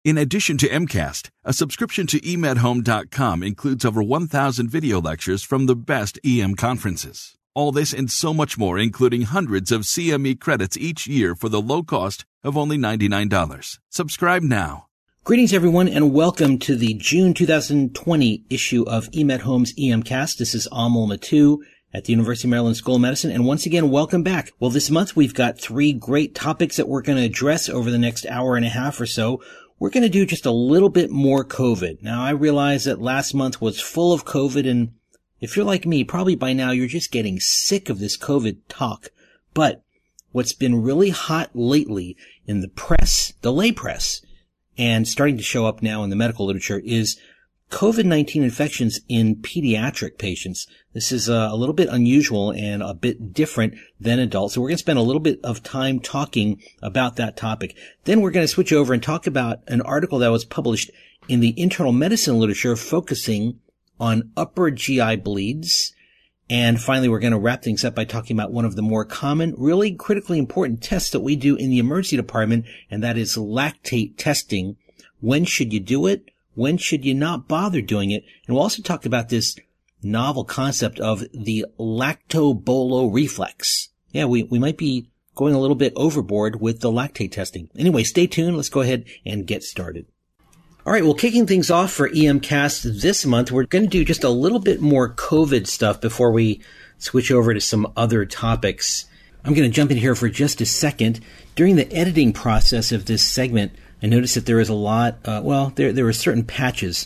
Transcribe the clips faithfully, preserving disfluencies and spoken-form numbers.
In addition to MCAST, a subscription to e med home dot com includes over one thousand video lectures from the best E M conferences. All this and so much more, including hundreds of C M E credits each year for the low cost of only ninety-nine dollars. Subscribe now. Greetings, everyone, and welcome to the June two thousand twenty issue of eMedHome's EMCast. This is Amol Mattu at the University of Maryland School of Medicine, and once again, welcome back. Well, this month we've got three great topics that we're going to address over the next hour and a half or so. We're going to do just a little bit more COVID. Now, I realize that last month was full of COVID, and if you're like me, probably by now you're just getting sick of this COVID talk. But what's been really hot lately in the press, the lay press, and starting to show up now in the medical literature is COVID nineteen infections in pediatric patients. This is uh, a little bit unusual and a bit different than adults. So we're going to spend a little bit of time talking about that topic. Then we're going to switch over and talk about an article that was published in the internal medicine literature focusing on upper G I bleeds. And finally, we're going to wrap things up by talking about one of the more common, really critically important tests that we do in the emergency department, and that is lactate testing. When should you do it? When should you not bother doing it? And we'll also talk about this novel concept of the lactobolo reflex. Yeah, we, we might be going a little bit overboard with the lactate testing. Anyway, stay tuned. Let's go ahead and get started. All right, well, kicking things off for EMCast this month, we're going to do just a little bit more COVID stuff before we switch over to some other topics. I'm going to jump in here for just a second. During the editing process of this segment, I noticed that there is a lot, uh, well, there there were certain patches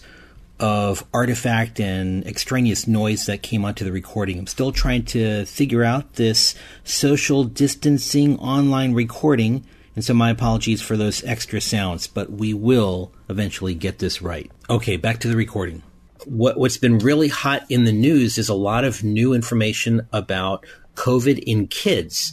of artifact and extraneous noise that came onto the recording. I'm still trying to figure out this social distancing online recording, and so my apologies for those extra sounds, but we will eventually get this right. Okay, back to the recording. What, what's been really hot in the news is a lot of new information about COVID in kids.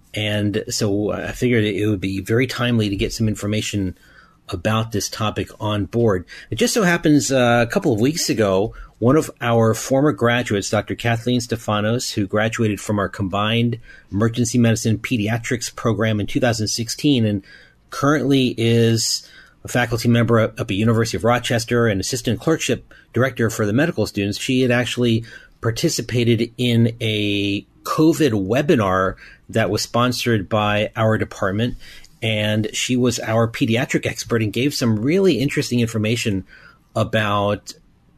And so I figured it would be very timely to get some information about this topic on board. It just so happens uh, a couple of weeks ago, one of our former graduates, Doctor Kathleen Stefanos, who graduated from our combined emergency medicine pediatrics program in two thousand sixteen and currently is a faculty member up at University of Rochester and assistant clerkship director for the medical students. She had actually participated in a COVID webinar that was sponsored by our department, and she was our pediatric expert and gave some really interesting information about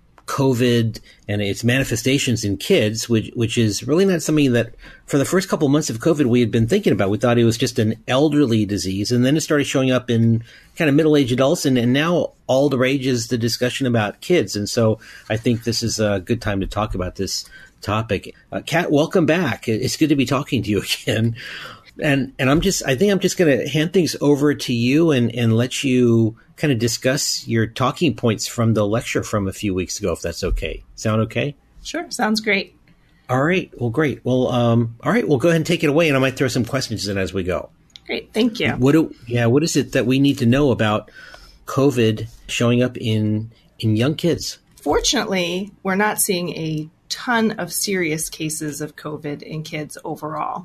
COVID and its manifestations in kids, which which is really not something that for the first couple of months of COVID we had been thinking about. We thought it was just an elderly disease, and then it started showing up in kind of middle-aged adults, and, and now all the rage is the discussion about kids. And so I think this is a good time to talk about this topic. Uh, Kat, welcome back. It's good to be talking to you again. And and I'm just I think I'm just going to hand things over to you and, and let you kind of discuss your talking points from the lecture from a few weeks ago, if that's okay. Sound okay? Sure. Sounds great. All right. Well, great. Well, um, all right. We'll go ahead and take it away, and I might throw some questions in as we go. Great. Thank you. What do, yeah, what is it that we need to know about COVID showing up in in young kids? Fortunately, we're not seeing a ton of serious cases of COVID in kids overall.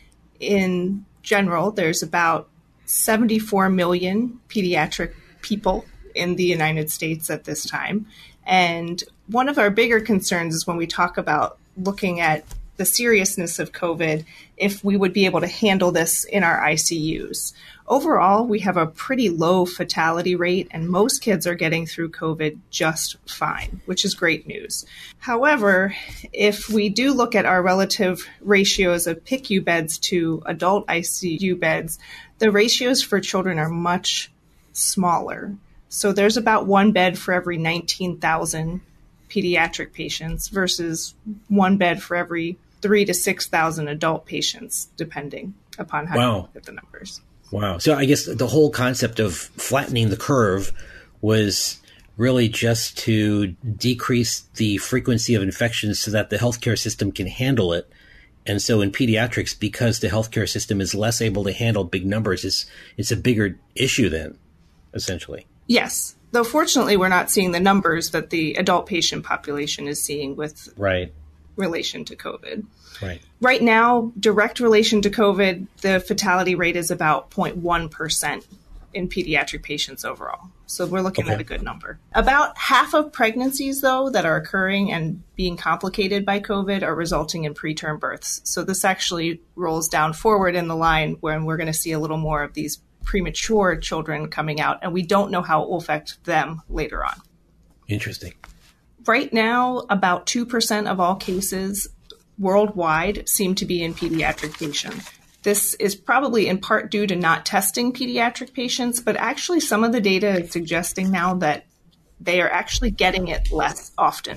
In general, there's about seventy-four million pediatric people in the United States at this time. And one of our bigger concerns is when we talk about looking at the seriousness of COVID, if we would be able to handle this in our I C Us. Overall, we have a pretty low fatality rate, and most kids are getting through COVID just fine, which is great news. However, if we do look at our relative ratios of P I C U beds to adult I C U beds, the ratios for children are much smaller. So there's about one bed for every nineteen thousand pediatric patients versus one bed for every three to six thousand adult patients, depending upon how wow. you look at the numbers. Wow. So I guess the whole concept of flattening the curve was really just to decrease the frequency of infections so that the healthcare system can handle it. And so in pediatrics, because the healthcare system is less able to handle big numbers, it's, it's a bigger issue then, essentially. Yes. Though fortunately, we're not seeing the numbers that the adult patient population is seeing with right. relation to COVID. Right. Right now, direct relation to COVID, the fatality rate is about zero point one percent in pediatric patients overall. So we're looking Okay. at a good number. About half of pregnancies, though, that are occurring and being complicated by COVID are resulting in preterm births. So this actually rolls down forward in the line when we're going to see a little more of these premature children coming out, and we don't know how it will affect them later on. Interesting. Right now, about two percent of all cases worldwide seem to be in pediatric patients. This is probably in part due to not testing pediatric patients, but actually some of the data is suggesting now that they are actually getting it less often.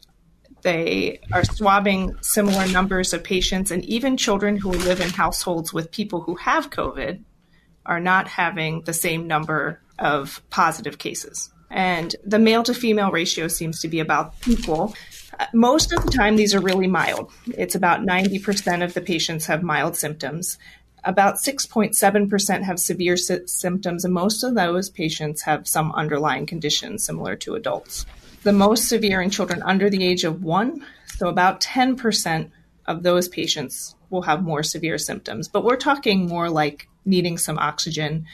They are swabbing similar numbers of patients, and even children who live in households with people who have COVID are not having the same number of positive cases. And the male to female ratio seems to be about equal. Most of the time, these are really mild. It's about ninety percent of the patients have mild symptoms. About six point seven percent have severe sy- symptoms, and most of those patients have some underlying condition similar to adults. The most severe in children under the age of one, so about ten percent of those patients will have more severe symptoms. But we're talking more like needing some oxygen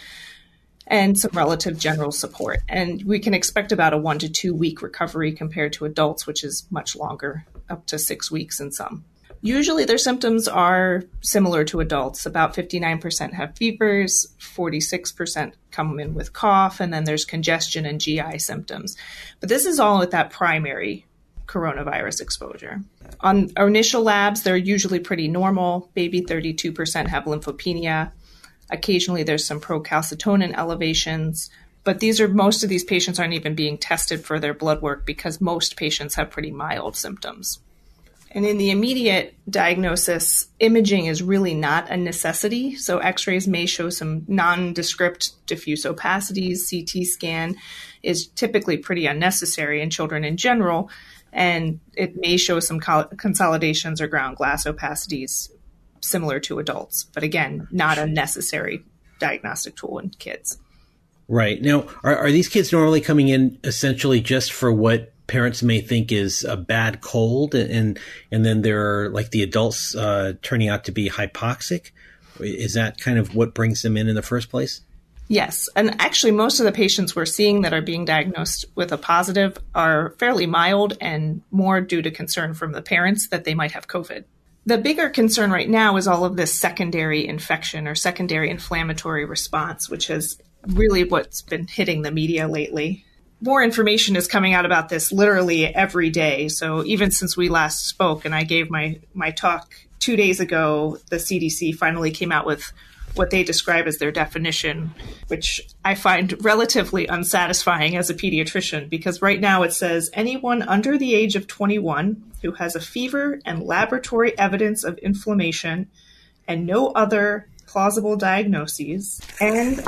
and some relative general support. And we can expect about a one to two week recovery compared to adults, which is much longer, up to six weeks in some. Usually their symptoms are similar to adults. About fifty-nine percent have fevers, forty-six percent come in with cough, and then there's congestion and G I symptoms. But this is all at that primary coronavirus exposure. On our initial labs, they're usually pretty normal. Maybe thirty-two percent have lymphopenia. Occasionally there's some procalcitonin elevations, but these are most of these patients aren't even being tested for their blood work because most patients have pretty mild symptoms. And in the immediate diagnosis, imaging is really not a necessity. So x-rays may show some nondescript diffuse opacities. C T scan is typically pretty unnecessary in children in general, and it may show some col- consolidations or ground glass opacities similar to adults, but again, not a necessary diagnostic tool in kids. Right. Now, are, are these kids normally coming in essentially just for what parents may think is a bad cold, and and then they're like the adults uh, turning out to be hypoxic? Is that kind of what brings them in in the first place? Yes. And actually, most of the patients we're seeing that are being diagnosed with a positive are fairly mild and more due to concern from the parents that they might have COVID. The bigger concern right now is all of this secondary infection or secondary inflammatory response, which is really what's been hitting the media lately. More information is coming out about this literally every day. So even since we last spoke and I gave my, my talk two days ago, the C D C finally came out with what they describe as their definition, which I find relatively unsatisfying as a pediatrician, because right now it says anyone under the age of twenty-one who has a fever and laboratory evidence of inflammation and no other plausible diagnoses, and a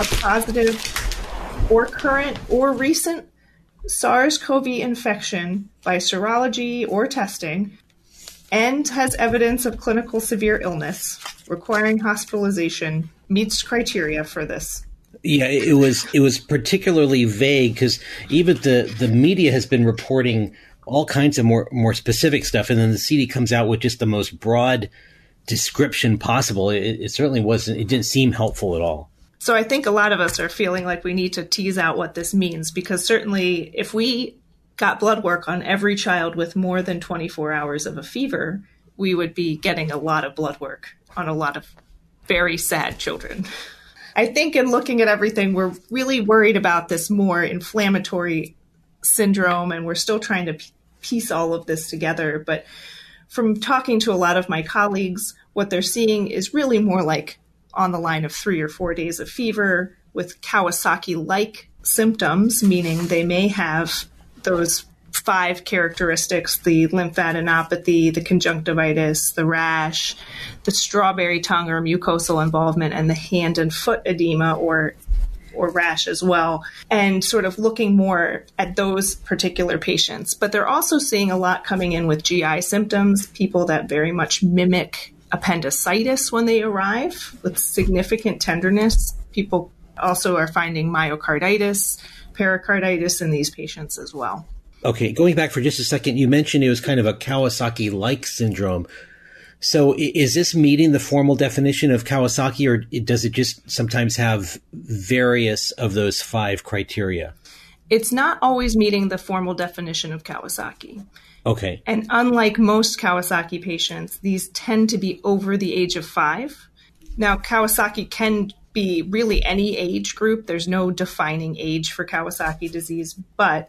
positive or current or recent SARS-C o V infection by serology or testing, and has evidence of clinical severe illness requiring hospitalization, meets criteria for this. Yeah, it was it was particularly vague because even the, the media has been reporting all kinds of more more specific stuff, and then the C D comes out with just the most broad description possible. It, it certainly wasn't. It didn't seem helpful at all. So I think a lot of us are feeling like we need to tease out what this means, because certainly if we got blood work on every child with more than twenty-four hours of a fever, we would be getting a lot of blood work on a lot of very sad children. I think in looking at everything, we're really worried about this more inflammatory syndrome, and we're still trying to piece all of this together. But from talking to a lot of my colleagues, what they're seeing is really more like on the line of three or four days of fever with Kawasaki-like symptoms, meaning they may have those five characteristics: the lymphadenopathy, the conjunctivitis, the rash, the strawberry tongue or mucosal involvement, and the hand and foot edema or or rash as well, and sort of looking more at those particular patients. But they're also seeing a lot coming in with G I symptoms, people that very much mimic appendicitis when they arrive with significant tenderness. People also are finding myocarditis, pericarditis in these patients as well. Okay, going back for just a second, you mentioned it was kind of a Kawasaki-like syndrome. So is this meeting the formal definition of Kawasaki, or does it just sometimes have various of those five criteria? It's not always meeting the formal definition of Kawasaki. Okay. And unlike most Kawasaki patients, these tend to be over the age of five. Now, Kawasaki can be really any age group. There's no defining age for Kawasaki disease, but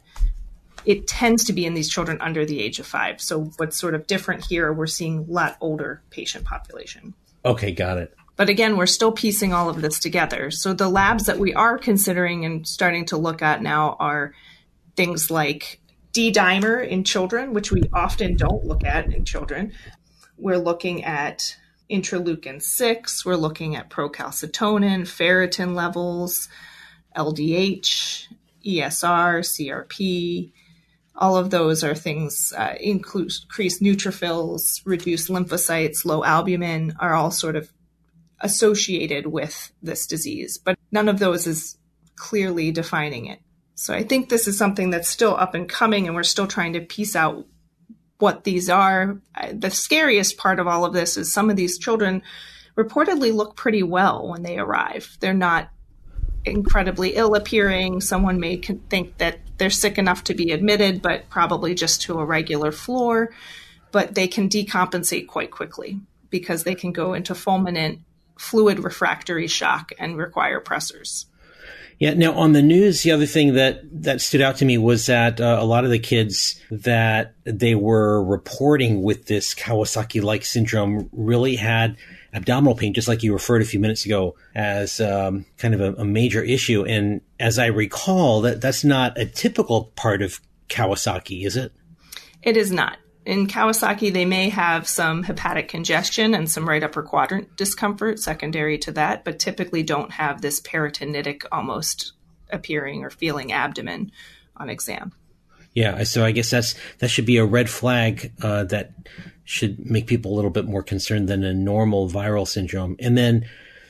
it tends to be in these children under the age of five. So what's sort of different here, we're seeing a lot older patient population. Okay, got it. But again, we're still piecing all of this together. So the labs that we are considering and starting to look at now are things like D-dimer in children, which we often don't look at in children. We're looking at interleukin six. We're looking at procalcitonin, ferritin levels, L D H, E S R, C R P. All of those are things, uh, increase neutrophils, reduce lymphocytes, low albumin, are all sort of associated with this disease. But none of those is clearly defining it. So I think this is something that's still up and coming, and we're still trying to piece out what these are. The scariest part of all of this is some of these children reportedly look pretty well when they arrive. They're not incredibly ill appearing. Someone may think that they're sick enough to be admitted, but probably just to a regular floor. But they can decompensate quite quickly because they can go into fulminant fluid refractory shock and require pressors. Yeah. Now, on the news, the other thing that, that stood out to me was that uh, a lot of the kids that they were reporting with this Kawasaki-like syndrome really had abdominal pain, just like you referred a few minutes ago, as um, kind of a, a major issue. And as I recall, that that's not a typical part of Kawasaki, is it? It is not. In Kawasaki, they may have some hepatic congestion and some right upper quadrant discomfort secondary to that, but typically don't have this peritonitic almost appearing or feeling abdomen on exam. Yeah, so I guess that's that should be a red flag uh, that should make people a little bit more concerned than a normal viral syndrome. And then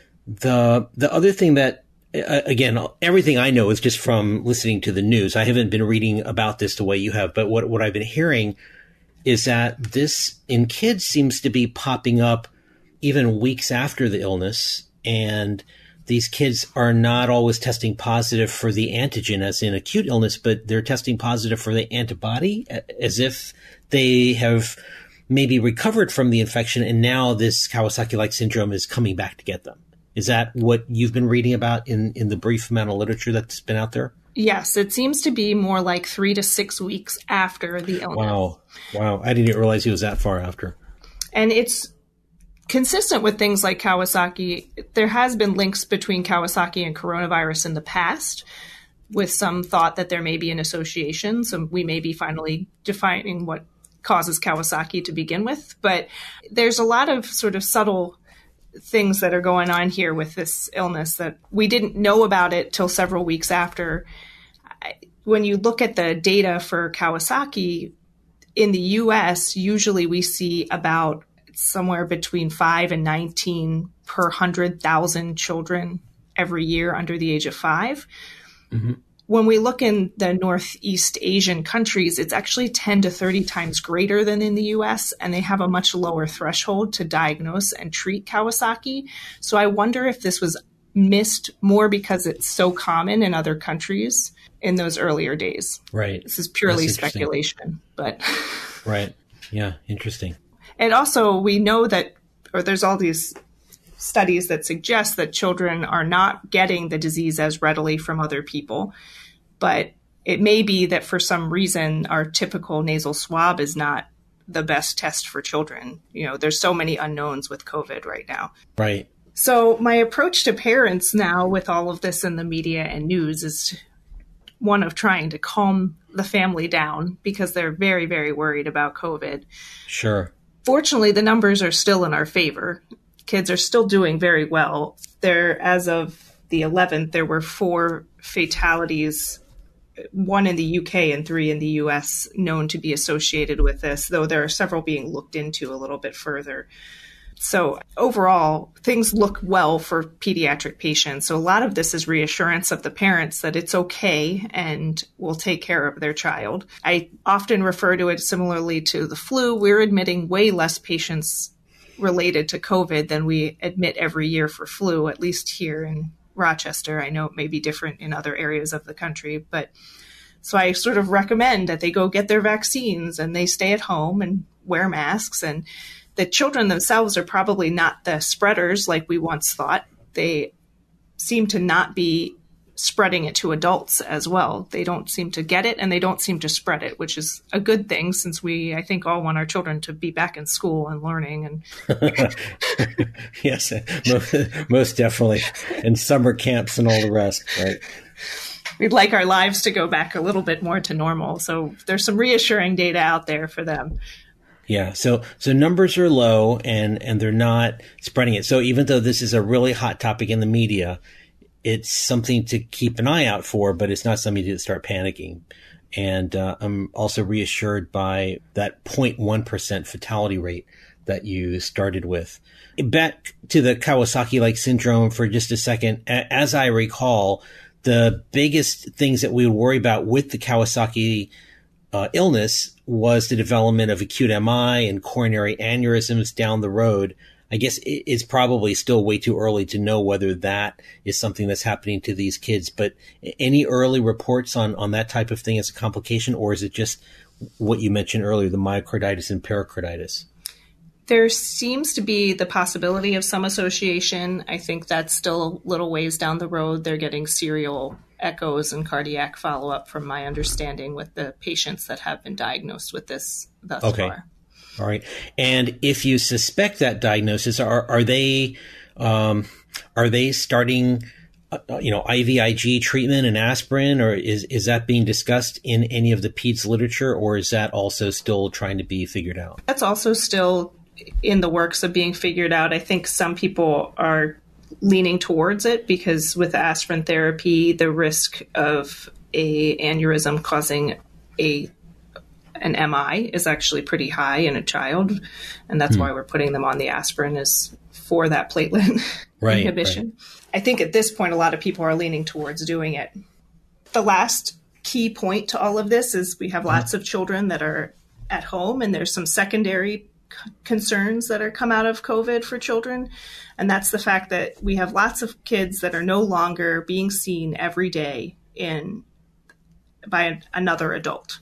the the other thing that, uh, again, everything I know is just from listening to the news. I haven't been reading about this the way you have, but what, what I've been hearing is that this in kids seems to be popping up even weeks after the illness, and these kids are not always testing positive for the antigen as in acute illness, but they're testing positive for the antibody as if they have maybe recovered from the infection and now this Kawasaki-like syndrome is coming back to get them. Is that what you've been reading about in, in the brief amount of literature that's been out there? Yes, it seems to be more like three to six weeks after the illness. Wow. Wow. I didn't realize it was that far after. And it's consistent with things like Kawasaki. There has been links between Kawasaki and coronavirus in the past, with some thought that there may be an association. So we may be finally defining what causes Kawasaki to begin with. But there's a lot of sort of subtle things that are going on here with this illness that we didn't know about it till several weeks after. When you look at the data for Kawasaki in the U S, usually we see about somewhere between five and nineteen per one hundred thousand children every year under the age of five. Mm-hmm. When we look in the Northeast Asian countries, it's actually ten to thirty times greater than in the U S, and they have a much lower threshold to diagnose and treat Kawasaki. So I wonder if this was missed more because it's so common in other countries in those earlier days. Right. This is purely speculation, but. Right. Yeah. Interesting. And also we know that, or there's all these studies that suggest that children are not getting the disease as readily from other people, but it may be that for some reason our typical nasal swab is not the best test for children. You know, there's so many unknowns with COVID right now. Right. So my approach to parents now with all of this in the media and news is one of trying to calm the family down because they're very, very worried about COVID. Sure. Fortunately, the numbers are still in our favor. Kids are still doing very well. There, as of the eleventh, there were four fatalities, one in the U K and three in the U S, known to be associated with this, though there are several being looked into a little bit further. So overall, things look well for pediatric patients. So a lot of this is reassurance of the parents that it's okay and we'll take care of their child. I often refer to it similarly to the flu. We're admitting way less patients related to COVID than we admit every year for flu, at least here in Rochester. I know it may be different in other areas of the country, but so I sort of recommend that they go get their vaccines and they stay at home and wear masks. And the children themselves are probably not the spreaders like we once thought. They seem to not be spreading it to adults as well. They don't seem to get it and they don't seem to spread it, which is a good thing since we, I think, all want our children to be back in school and learning. And yes, most, most definitely. And summer camps and all the rest, right? We'd like our lives to go back a little bit more to normal. So there's some reassuring data out there for them. Yeah. So, so numbers are low and, and they're not spreading it. So even though this is a really hot topic in the media, it's something to keep an eye out for, but it's not something to start panicking. And uh, I'm also reassured by that zero point one percent fatality rate that you started with. Back to the Kawasaki-like syndrome for just a second. As I recall, the biggest things that we would worry about with the Kawasaki uh, illness was the development of acute M I and coronary aneurysms down the road. I guess it's probably still way too early to know whether that is something that's happening to these kids. But any early reports on, on that type of thing as a complication, or is it just what you mentioned earlier, the myocarditis and pericarditis? There seems to be the possibility of some association. I think that's still a little ways down the road. They're getting serial echoes and cardiac follow-up from my understanding with the patients that have been diagnosed with this thus okay. far. All right. And if you suspect that diagnosis, are are they um, are they starting, uh, you know, I V I G treatment and aspirin, or is is that being discussed in any of the peds literature, or is that also still trying to be figured out? That's also still in the works of being figured out. I think some people are leaning towards it because with aspirin therapy, the risk of a aneurysm causing a an M I is actually pretty high in a child. And that's hmm. why we're putting them on the aspirin is for that platelet right, inhibition. Right. I think at this point, a lot of people are leaning towards doing it. The last key point to all of this is we have lots of children that are at home and there's some secondary c- concerns that are come out of COVID for children. And that's the fact that we have lots of kids that are no longer being seen every day in by a, another adult.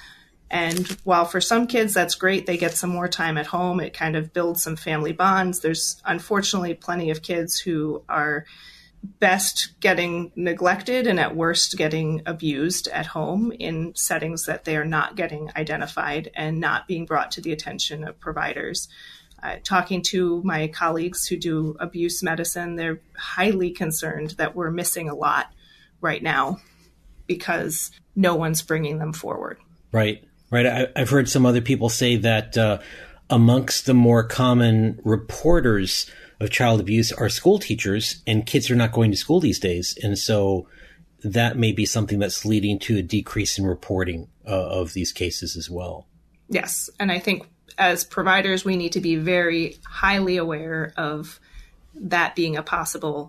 And while for some kids that's great, they get some more time at home, it kind of builds some family bonds. There's unfortunately plenty of kids who are best getting neglected and at worst getting abused at home in settings that they are not getting identified and not being brought to the attention of providers. Uh, talking to my colleagues who do abuse medicine, they're highly concerned that we're missing a lot right now because no one's bringing them forward. Right. Right. I, I've heard some other people say that uh, amongst the more common reporters of child abuse are school teachers, and kids are not going to school these days. And so that may be something that's leading to a decrease in reporting uh, of these cases as well. Yes. And I think as providers, we need to be very highly aware of that being a possible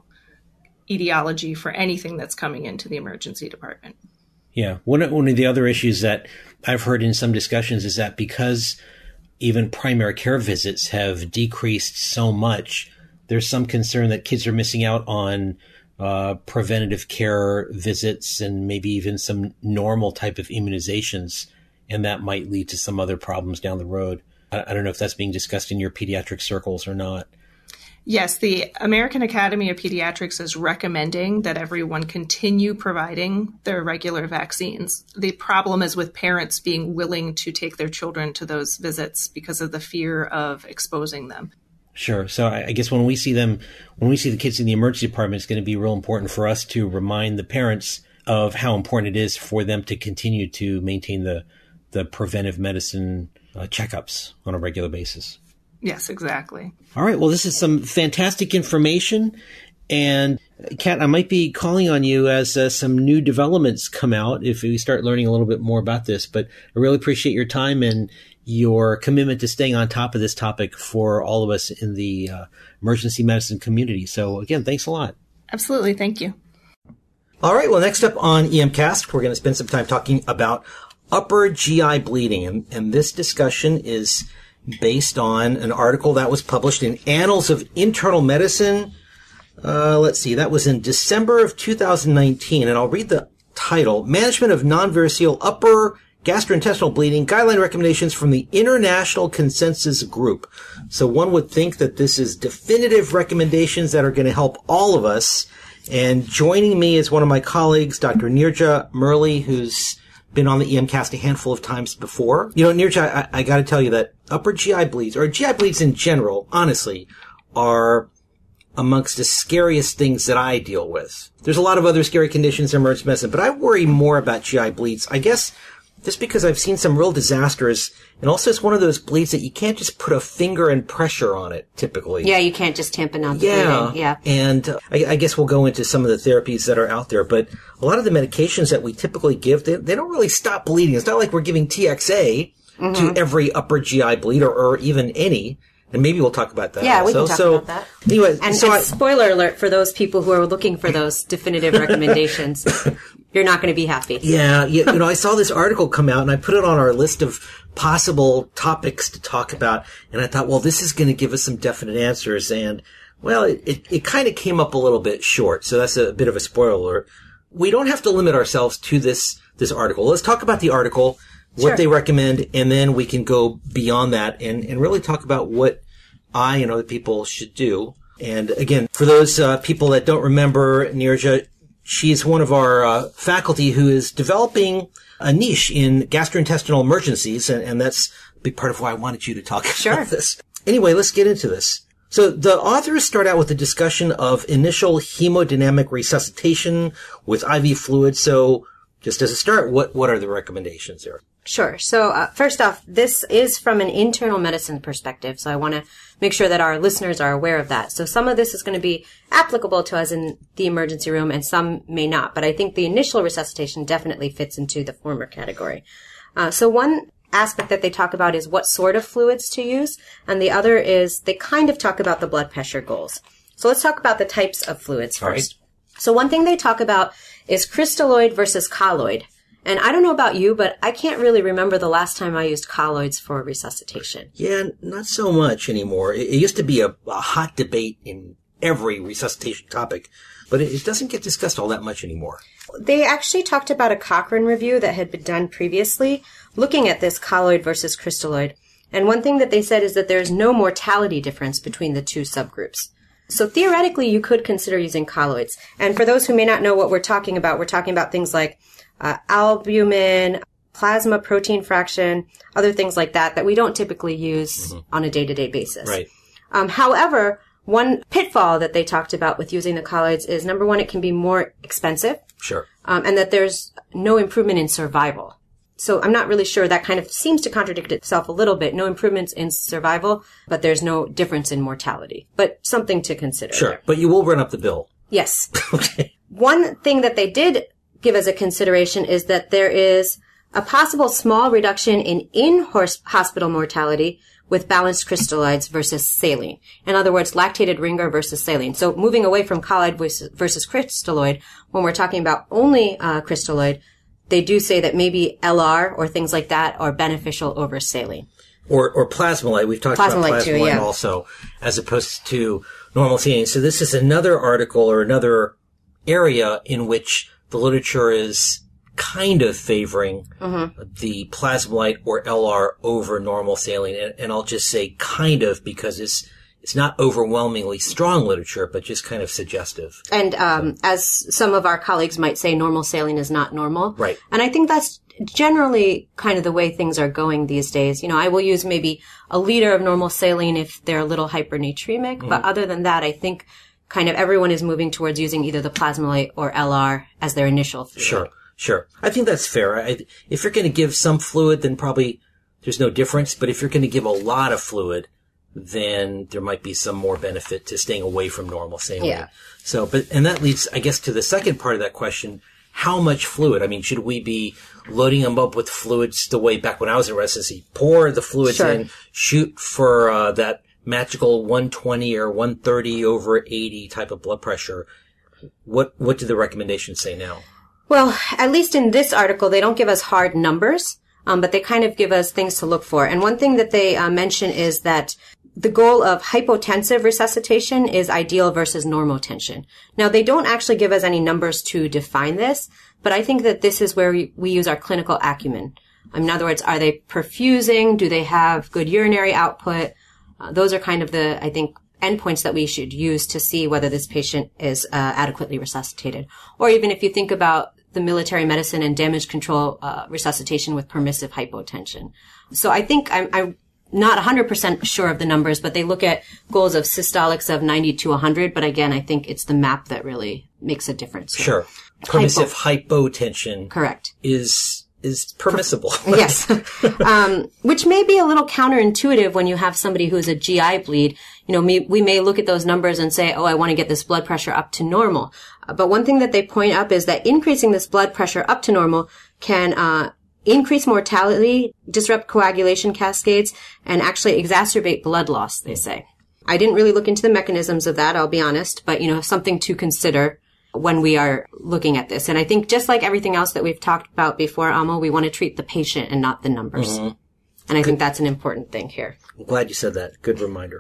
etiology for anything that's coming into the emergency department. Yeah. One of, one of the other issues that I've heard in some discussions is that because even primary care visits have decreased so much, there's some concern that kids are missing out on uh, preventative care visits and maybe even some normal type of immunizations, and that might lead to some other problems down the road. I, I don't know if that's being discussed in your pediatric circles or not. Yes, the American Academy of Pediatrics is recommending that everyone continue providing their regular vaccines. The problem is with parents being willing to take their children to those visits because of the fear of exposing them. Sure. So I guess when we see them, when we see the kids in the emergency department, it's going to be real important for us to remind the parents of how important it is for them to continue to maintain the, the preventive medicine uh, checkups on a regular basis. Yes, exactly. All right. Well, this is some fantastic information. And Kat, I might be calling on you as uh, some new developments come out if we start learning a little bit more about this. But I really appreciate your time and your commitment to staying on top of this topic for all of us in the uh, emergency medicine community. So again, thanks a lot. Absolutely. Thank you. All right. Well, next up on EMCast, we're going to spend some time talking about upper G I bleeding. And, and this discussion is based on an article that was published in Annals of Internal Medicine. Uh, let's see, that was in December of two thousand nineteen, and I'll read the title: Management of Non-Variceal Upper Gastrointestinal Bleeding, Guideline Recommendations from the International Consensus Group. So one would think that this is definitive recommendations that are going to help all of us. And joining me is one of my colleagues, Doctor Nirja Murli, who's been on the EMCast a handful of times before. You know, Nirja, I, I got to tell you that upper G I bleeds, or G I bleeds in general, honestly, are amongst the scariest things that I deal with. There's a lot of other scary conditions in emergency medicine, but I worry more about G I bleeds. I guess just because I've seen some real disasters, and also it's one of those bleeds that you can't just put a finger and pressure on it, typically. Yeah, you can't just tamp it on the yeah. bleeding. Yeah, and uh, I, I guess we'll go into some of the therapies that are out there, but a lot of the medications that we typically give, they, they don't really stop bleeding. It's not like we're giving T X A mm-hmm. to every upper G I bleed, or, or even any. And maybe we'll talk about that. Yeah, also. we can talk so, about that. Anyway, and, so and I, spoiler alert for those people who are looking for those definitive recommendations. You're not going to be happy. Yeah, yeah, you know, I saw this article come out and I put it on our list of possible topics to talk about. And I thought, well, this is going to give us some definite answers. And, well, it, it, it kind of came up a little bit short. So that's a bit of a spoiler alert. We don't have to limit ourselves to this, this article. Let's talk about the article, what Sure. they recommend, and then we can go beyond that and, and really talk about what I and other people should do. And again, for those uh, people that don't remember Nirja, she's one of our uh, faculty who is developing a niche in gastrointestinal emergencies, and, and that's a big part of why I wanted you to talk Sure. about this. Anyway, let's get into this. So the authors start out with a discussion of initial hemodynamic resuscitation with I V fluid. So just as a start, what, what are the recommendations there? Sure. So uh, first off, this is from an internal medicine perspective. So I want to make sure that our listeners are aware of that. So some of this is going to be applicable to us in the emergency room and some may not. But I think the initial resuscitation definitely fits into the former category. Uh, so one aspect that they talk about is what sort of fluids to use. And the other is they kind of talk about the blood pressure goals. So let's talk about the types of fluids first. Right. So one thing they talk about is crystalloid versus colloid. And I don't know about you, but I can't really remember the last time I used colloids for resuscitation. Yeah, not so much anymore. It, it used to be a, a hot debate in every resuscitation topic, but it, it doesn't get discussed all that much anymore. They actually talked about a Cochrane review that had been done previously looking at this colloid versus crystalloid. And one thing that they said is that there's no mortality difference between the two subgroups. So theoretically, you could consider using colloids. And for those who may not know what we're talking about, we're talking about things like Uh, albumin, plasma protein fraction, other things like that that we don't typically use mm-hmm. on a day-to-day basis. Right. Um, however, one pitfall that they talked about with using the colloids is, number one, it can be more expensive. Sure. Um, and that there's no improvement in survival. So I'm not really sure. That kind of seems to contradict itself a little bit. No improvements in survival, but there's no difference in mortality. But something to consider. Sure. There. But you will run up the bill. Yes. Okay. One thing that they did give as a consideration is that there is a possible small reduction in in-hospital mortality with balanced crystalloids versus saline. In other words, lactated Ringer versus saline. So moving away from colloid versus, versus crystalloid, when we're talking about only uh, crystalloid, they do say that maybe L R or things like that are beneficial over saline. Or, or plasmolite. We've talked Plasmolite about plasmolite too, yeah. also, as opposed to normal saline. So this is another article or another area in which the literature is kind of favoring mm-hmm. the plasmolite or L R over normal saline. And, and I'll just say kind of because it's it's not overwhelmingly strong literature, but just kind of suggestive. And um, so. As some of our colleagues might say, normal saline is not normal. Right. And I think that's generally kind of the way things are going these days. You know, I will use maybe a liter of normal saline if they're a little hypernatremic. Mm-hmm. But other than that, I think kind of everyone is moving towards using either the plasmolite or L R as their initial fluid. Sure, sure. I think that's fair. I, if you're going to give some fluid, then probably there's no difference. But if you're going to give a lot of fluid, then there might be some more benefit to staying away from normal saline. Yeah. So, but, and that leads, I guess, to the second part of that question. How much fluid? I mean, should we be loading them up with fluids the way back when I was in residency? Pour the fluids sure. in, shoot for uh, that magical one twenty or one thirty over eighty type of blood pressure. What what do the recommendations say now? Well, at least in this article, they don't give us hard numbers. um, but they kind of give us things to look for. And one thing that they uh, mention is that the goal of hypotensive resuscitation is ideal versus normotension. Now, they don't actually give us any numbers to define this, but I think that this is where we, we use our clinical acumen. In other words, are they perfusing? Do they have good urinary output? Uh, those are kind of the, I think, endpoints that we should use to see whether this patient is uh, adequately resuscitated. Or even if you think about the military medicine and damage control uh, resuscitation with permissive hypotension. So I think I'm, I'm not one hundred percent sure of the numbers, but they look at goals of systolics of ninety to one hundred. But again, I think it's the map that really makes a difference here. Sure. Permissive Hypo- hypotension. Correct. Is is permissible. Yes. um, which may be a little counterintuitive when you have somebody who's a G I bleed. You know, we, we may look at those numbers and say, oh, I want to get this blood pressure up to normal. Uh, but one thing that they point up is that increasing this blood pressure up to normal can uh increase mortality, disrupt coagulation cascades, and actually exacerbate blood loss, they say. I didn't really look into the mechanisms of that, I'll be honest, but, you know, something to consider when we are looking at this. And I think just like everything else that we've talked about before, Amo, we want to treat the patient and not the numbers. Mm-hmm. And I Good. think that's an important thing here. I'm glad you said that. Good reminder.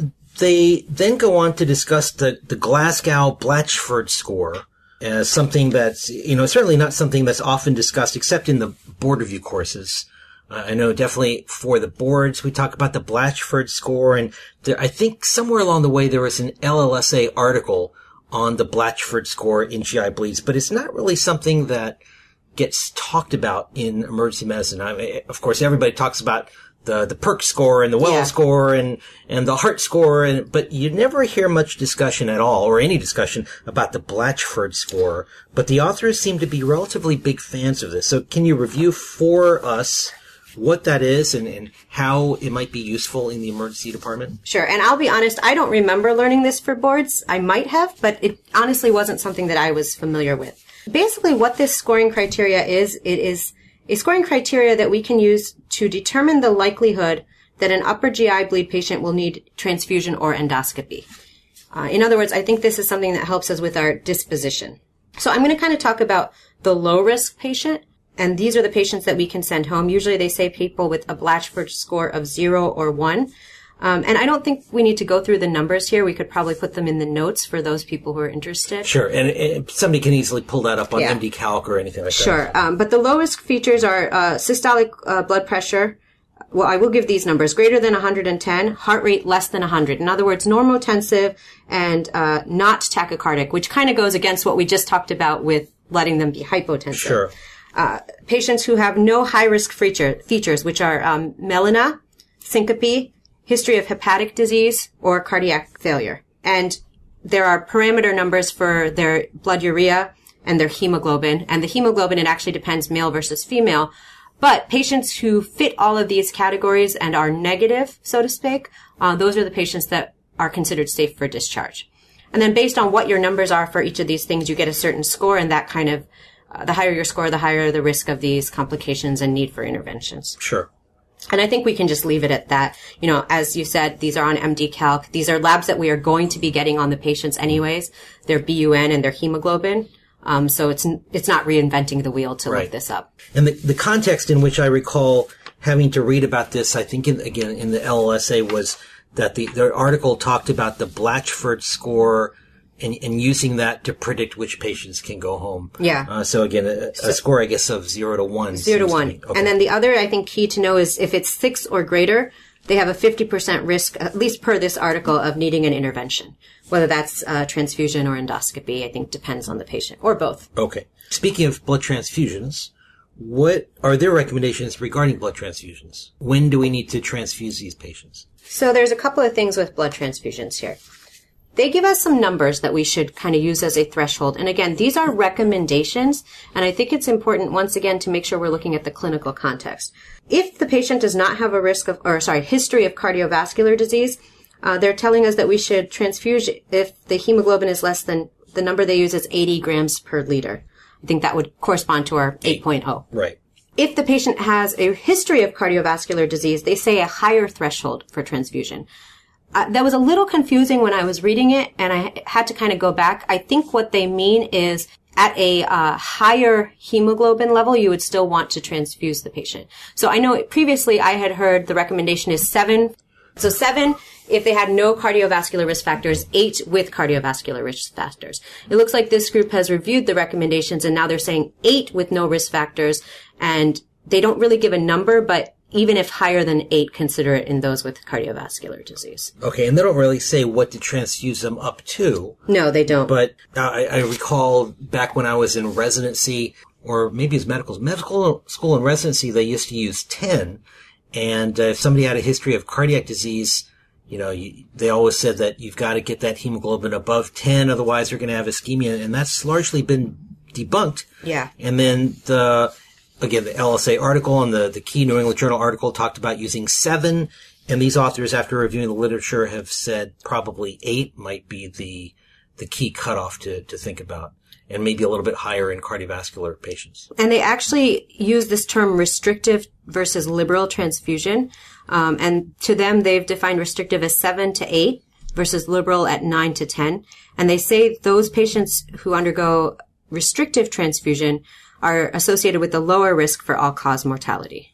They then go on to discuss the, the Glasgow-Blatchford score as something that's, you know, certainly not something that's often discussed except in the board review courses. Uh, I know definitely for the boards, we talk about the Blatchford score, and there, I think somewhere along the way there was an L L S A article on the Blatchford score in G I bleeds, but it's not really something that gets talked about in emergency medicine. I mean, of course, everybody talks about the the PERC score and the Well yeah. score and and the heart score, and but you never hear much discussion at all, or any discussion about the Blatchford score. But the authors seem to be relatively big fans of this. So can you review for us what that is and, and how it might be useful in the emergency department? Sure. And I'll be honest, I don't remember learning this for boards. I might have, but it honestly wasn't something that I was familiar with. Basically, what this scoring criteria is, it is a scoring criteria that we can use to determine the likelihood that an upper G I bleed patient will need transfusion or endoscopy. Uh, in other words, I think this is something that helps us with our disposition. So I'm going to kind of talk about the low-risk patient, and these are the patients that we can send home. Usually they say people with a Blatchford score of zero or one. Um, and I don't think we need to go through the numbers here. We could probably put them in the notes for those people who are interested. Sure. And, and somebody can easily pull that up on yeah. M D Calc or anything like sure. that. Sure. Um, but the low-risk features are uh, systolic uh, blood pressure. Well, I will give these numbers. Greater than one hundred ten, heart rate less than one hundred. In other words, normotensive and uh, not tachycardic, which kind of goes against what we just talked about with letting them be hypotensive. Sure. Uh, patients who have no high-risk feature, features, which are um, melena, syncope, history of hepatic disease, or cardiac failure. And there are parameter numbers for their blood urea and their hemoglobin. And the hemoglobin, it actually depends male versus female. But patients who fit all of these categories and are negative, so to speak, uh, those are the patients that are considered safe for discharge. And then based on what your numbers are for each of these things, you get a certain score, and that kind of, uh, the higher your score, the higher the risk of these complications and need for interventions. Sure. And I think we can just leave it at that. You know, as you said, these are on M D Calc. These are labs that we are going to be getting on the patients anyways. Their B U N and their hemoglobin. Um, so it's it's not reinventing the wheel to right. look this up. And the, the context in which I recall having to read about this, I think, in, again, in the L L S A was that the, the article talked about the Blatchford score and, and using that to predict which patients can go home. Yeah. Uh, so again, a, a so, score, I guess, of zero to one. Zero to one. To okay. And then the other, I think, key to know is if it's six or greater, they have a fifty percent risk, at least per this article, of needing an intervention. Whether that's uh, transfusion or endoscopy, I think depends on the patient, or both. Okay. Speaking of blood transfusions, what are their recommendations regarding blood transfusions? When do we need to transfuse these patients? So there's a couple of things with blood transfusions here. They give us some numbers that we should kind of use as a threshold. And again, these are recommendations, and I think it's important, once again, to make sure we're looking at the clinical context. If the patient does not have a risk of, or sorry, history of cardiovascular disease, uh, they're telling us that we should transfuse if the hemoglobin is less than, the number they use is eighty grams per liter. I think that would correspond to our eight point oh. Right. If the patient has a history of cardiovascular disease, they say a higher threshold for transfusion. Uh, that was a little confusing when I was reading it, and I had to kind of go back. I think what they mean is at a uh, higher hemoglobin level, you would still want to transfuse the patient. So I know previously I had heard the recommendation is seven. So seven if they had no cardiovascular risk factors, eight with cardiovascular risk factors. It looks like this group has reviewed the recommendations and now they're saying eight with no risk factors, and they don't really give a number, but even if higher than eight, consider it in those with cardiovascular disease. Okay, and they don't really say what to transfuse them up to. No, they don't. But uh, I, I recall back when I was in residency, or maybe it's medical, medical school and residency, they used to use ten. And uh, if somebody had a history of cardiac disease, you know, you, they always said that you've got to get that hemoglobin above ten, otherwise they're going to have ischemia. And that's largely been debunked. Yeah. And then the... Again, the L S A article and the, the key New England Journal article talked about using seven. And these authors, after reviewing the literature, have said probably eight might be the the key cutoff to, to think about. And maybe a little bit higher in cardiovascular patients. And they actually use this term restrictive versus liberal transfusion. Um, and to them, they've defined restrictive as seven to eight versus liberal at nine to ten. And they say those patients who undergo restrictive transfusion are associated with a lower risk for all-cause mortality.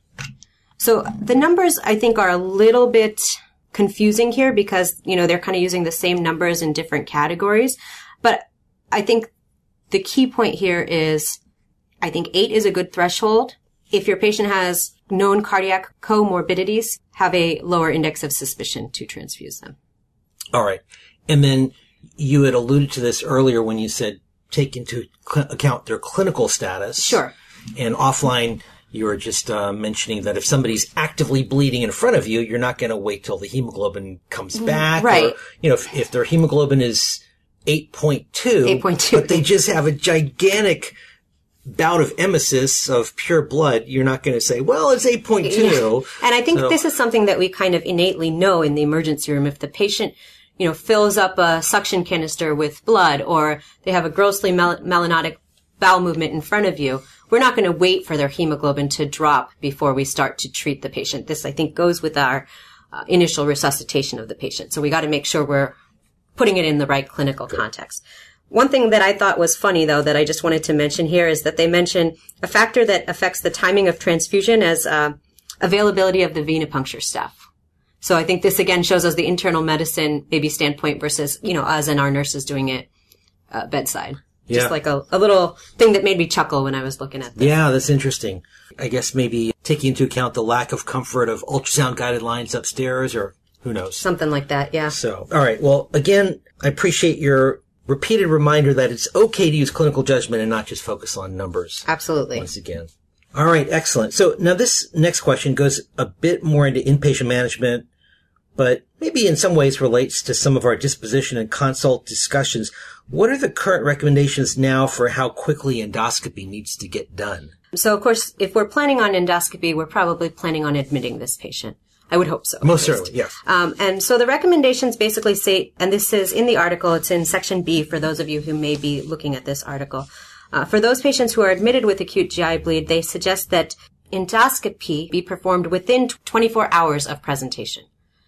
So the numbers, I think, are a little bit confusing here because, you know, they're kind of using the same numbers in different categories. But I think the key point here is, I think eight is a good threshold. If your patient has known cardiac comorbidities, have a lower index of suspicion to transfuse them. All right. And then you had alluded to this earlier when you said take into cl- account their clinical status. Sure. And offline, you were just uh, mentioning that if somebody's actively bleeding in front of you, you're not going to wait till the hemoglobin comes back. Right. Or, you know, if, if their hemoglobin is eight point two, eight point two, but they just have a gigantic bout of emesis of pure blood, you're not going to say, well, it's eight point two. Yeah. And I think so, this is something that we kind of innately know in the emergency room. If the patient, you know, fills up a suction canister with blood, or they have a grossly mel- melanotic bowel movement in front of you, we're not going to wait for their hemoglobin to drop before we start to treat the patient. This, I think, goes with our uh, initial resuscitation of the patient. So we got to make sure we're putting it in the right clinical context. One thing that I thought was funny, though, that I just wanted to mention here is that they mention a factor that affects the timing of transfusion as uh, availability of the venipuncture staff. So I think this, again, shows us the internal medicine maybe standpoint versus, you know, us and our nurses doing it uh, bedside. Yeah. Just like a, a little thing that made me chuckle when I was looking at this. Yeah, that's interesting. I guess maybe taking into account the lack of comfort of ultrasound-guided lines upstairs, or who knows. Something like that, yeah. So, all right. Well, again, I appreciate your repeated reminder that it's okay to use clinical judgment and not just focus on numbers. Absolutely. Once again. All right, excellent. So now this next question goes a bit more into inpatient management, but maybe in some ways relates to some of our disposition and consult discussions. What are the current recommendations now for how quickly endoscopy needs to get done? So, of course, if we're planning on endoscopy, we're probably planning on admitting this patient. I would hope so. Most certainly, yes. Um, and so the recommendations basically say, and this is in the article, it's in section B for those of you who may be looking at this article. Uh, for those patients who are admitted with acute G I bleed, they suggest that endoscopy be performed within twenty-four hours of presentation.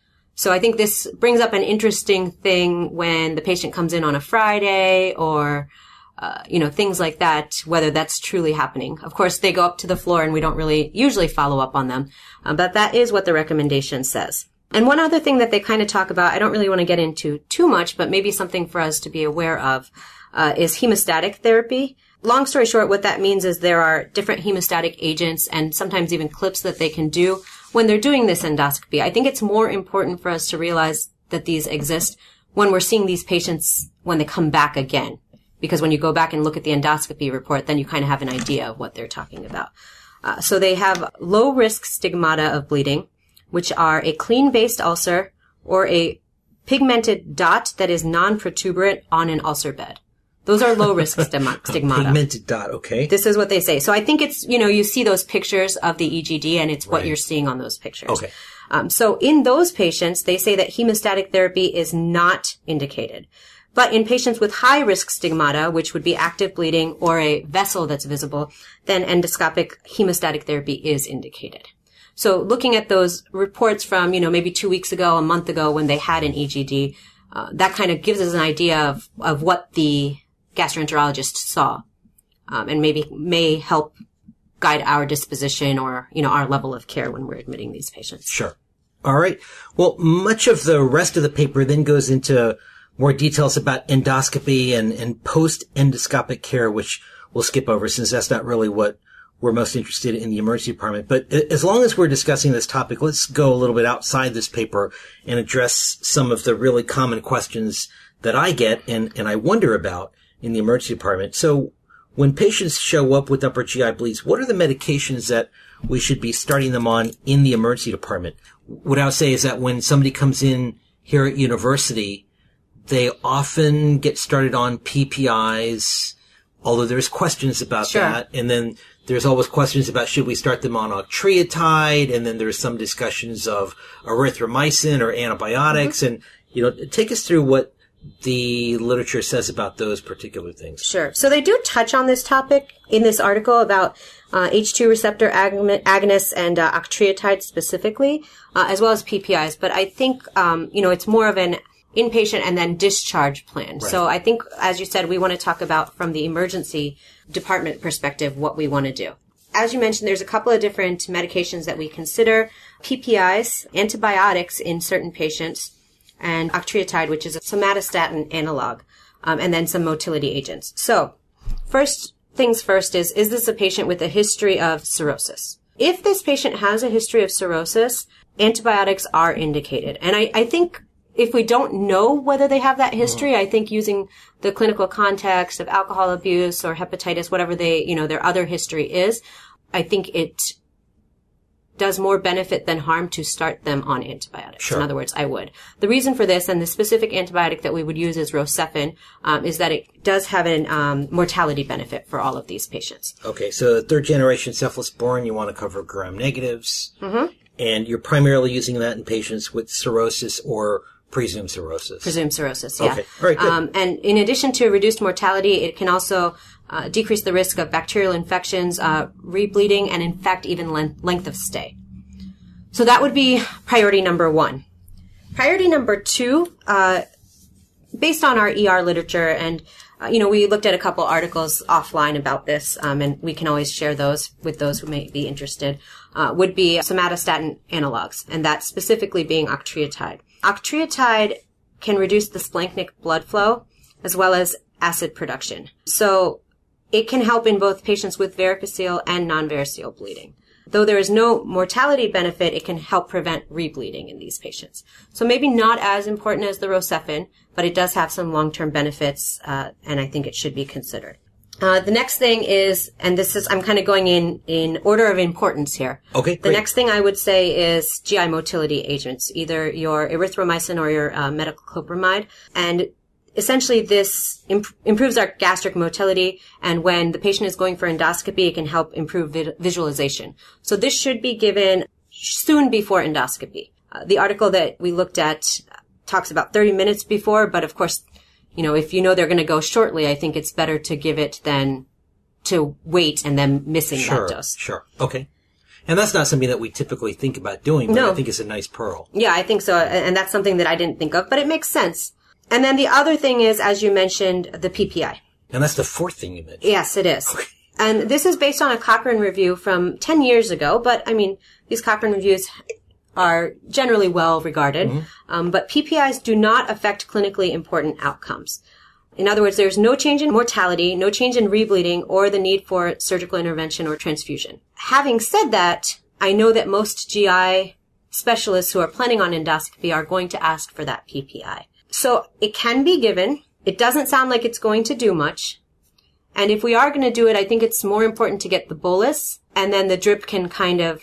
So I think this brings up an interesting thing when the patient comes in on a Friday or, uh, you know, things like that, whether that's truly happening. Of course, they go up to the floor and we don't really usually follow up on them. Um, but that is what the recommendation says. And one other thing that they kind of talk about, I don't really want to get into too much, but maybe something for us to be aware of, uh, is hemostatic therapy. Long story short, what that means is there are different hemostatic agents and sometimes even clips that they can do when they're doing this endoscopy. I think it's more important for us to realize that these exist when we're seeing these patients when they come back again. Because when you go back and look at the endoscopy report, then you kind of have an idea of what they're talking about. Uh, so they have low-risk stigmata of bleeding, which are a clean-based ulcer or a pigmented dot that is non-protuberant on an ulcer bed. Those are low-risk stigmata. Pigmented dot, okay. This is what they say. So I think it's, you know, you see those pictures of the E G D and it's what right. you're seeing on those pictures. Okay. Um, so in those patients, they say that hemostatic therapy is not indicated. But in patients with high-risk stigmata, which would be active bleeding or a vessel that's visible, then endoscopic hemostatic therapy is indicated. So looking at those reports from, you know, maybe two weeks ago, a month ago when they had an E G D, uh, that kind of gives us an idea of, of what the gastroenterologist saw um, and maybe may help guide our disposition or, you know, our level of care when we're admitting these patients. Sure. All right. Well, much of the rest of the paper then goes into more details about endoscopy and, and post-endoscopic care, which we'll skip over since that's not really what we're most interested in the emergency department. But as long as we're discussing this topic, let's go a little bit outside this paper and address some of the really common questions that I get and, and I wonder about in the emergency department. So when patients show up with upper G I bleeds, what are the medications that we should be starting them on in the emergency department? What I would say is that when somebody comes in here at university, they often get started on P P Is, although there's questions about sure. that. And then there's always questions about should we start them on octreotide, and then there's some discussions of erythromycin or antibiotics. Mm-hmm. And, you know, take us through what the literature says about those particular things. Sure. So they do touch on this topic in this article about uh, H two receptor ag- agonists and uh, octreotide specifically, uh, as well as P P Is. But I think, um, you know, it's more of an inpatient and then discharge plan. Right. So I think, as you said, we want to talk about from the emergency department perspective what we want to do. As you mentioned, there's a couple of different medications that we consider: P P Is, antibiotics in certain patients, and octreotide, which is a somatostatin analog, um, and then some motility agents. So first things first is, is this a patient with a history of cirrhosis? If this patient has a history of cirrhosis, antibiotics are indicated. And I, I think if we don't know whether they have that history, I think using the clinical context of alcohol abuse or hepatitis, whatever they, you know, their other history is, I think it does more benefit than harm to start them on antibiotics. Sure. In other words, I would. The reason for this, and the specific antibiotic that we would use is Rocephin, um, is that it does have an um, mortality benefit for all of these patients. Okay, so third generation cephalosporin, you want to cover gram negatives, mm-hmm. and you're primarily using that in patients with cirrhosis or presumed cirrhosis. Presumed cirrhosis, yeah. Okay, all right, good. Um, and in addition to reduced mortality, it can also Uh, decrease the risk of bacterial infections, uh, rebleeding, and in fact, even length, length of stay. So that would be priority number one. Priority number two, uh, based on our E R literature, and, uh, you know, we looked at a couple articles offline about this, um, and we can always share those with those who may be interested, uh, would be somatostatin analogs, and that specifically being octreotide. Octreotide can reduce the splanchnic blood flow as well as acid production. So it can help in both patients with varicocele and non-varicocele bleeding. Though there is no mortality benefit, it can help prevent rebleeding in these patients. So maybe not as important as the Rocephin, but it does have some long-term benefits, uh, and I think it should be considered. Uh, the next thing is, and this is, I'm kind of going in, in order of importance here. Okay, The great. next thing I would say is G I motility agents, either your erythromycin or your uh, metoclopramide. And essentially, this imp- improves our gastric motility, and when the patient is going for endoscopy, it can help improve vi- visualization. So this should be given soon before endoscopy. Uh, the article that we looked at talks about thirty minutes before, but of course, you know, if you know they're going to go shortly, I think it's better to give it than to wait and then missing sure, that dose. Sure, okay. And that's not something that we typically think about doing, but No. I think it's a nice pearl. Yeah, I think so, and that's something that I didn't think of, but it makes sense. And then the other thing is, as you mentioned, the P P I. And that's the fourth thing you mentioned. Yes, it is. And this is based on a Cochrane review from ten years ago, but I mean, these Cochrane reviews are generally well regarded. Mm-hmm. Um, but P P Is do not affect clinically important outcomes. In other words, there's no change in mortality, no change in rebleeding, or the need for surgical intervention or transfusion. Having said that, I know that most G I specialists who are planning on endoscopy are going to ask for that P P I. So it can be given. It doesn't sound like it's going to do much. And if we are going to do it, I think it's more important to get the bolus, and then the drip can kind of,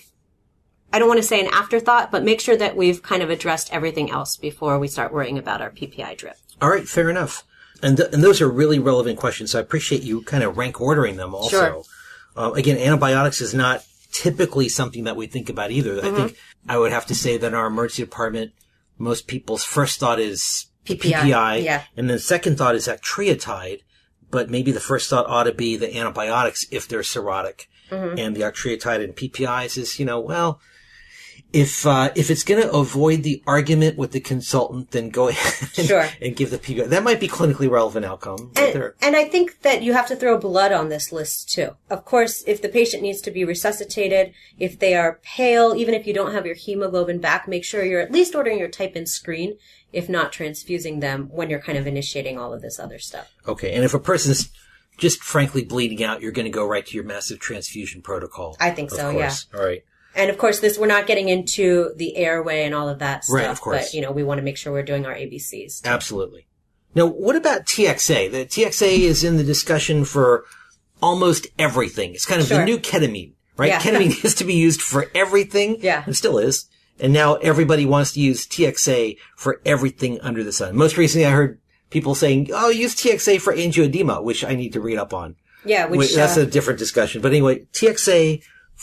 I don't want to say an afterthought, but make sure that we've kind of addressed everything else before we start worrying about our P P I drip. All right, fair enough. And th- and those are really relevant questions, so I appreciate you kind of rank ordering them also. Sure. Uh, again, antibiotics is not typically something that we think about either. Mm-hmm. I think I would have to say that in our emergency department, most people's first thought is P P I, P P I, yeah. And then second thought is octreotide, but maybe the first thought ought to be the antibiotics if they're cirrhotic. Mm-hmm. And the octreotide and P P Is is, you know, well, if uh, if it's going to avoid the argument with the consultant, then go ahead and, sure. and give the P P O. That might be clinically relevant outcome. And, and I think that you have to throw blood on this list too. Of course, if the patient needs to be resuscitated, if they are pale, even if you don't have your hemoglobin back, make sure you're at least ordering your type-in screen, if not transfusing them when you're kind of initiating all of this other stuff. Okay, and if a person's just frankly bleeding out, you're going to go right to your massive transfusion protocol. I think so, yeah. All right. And of course, this, we're not getting into the airway and all of that stuff. Right, of course. But, you know, we want to make sure we're doing our A B Cs. Too. Absolutely. Now, what about T X A? The T X A is in the discussion for almost everything. It's kind of sure. the new ketamine, right? Yeah. Ketamine used to be used for everything. Yeah. And still is. And now everybody wants to use T X A for everything under the sun. Most recently, I heard people saying, oh, use T X A for angioedema, which I need to read up on. Yeah, which... That's uh, a different discussion. But anyway, T X A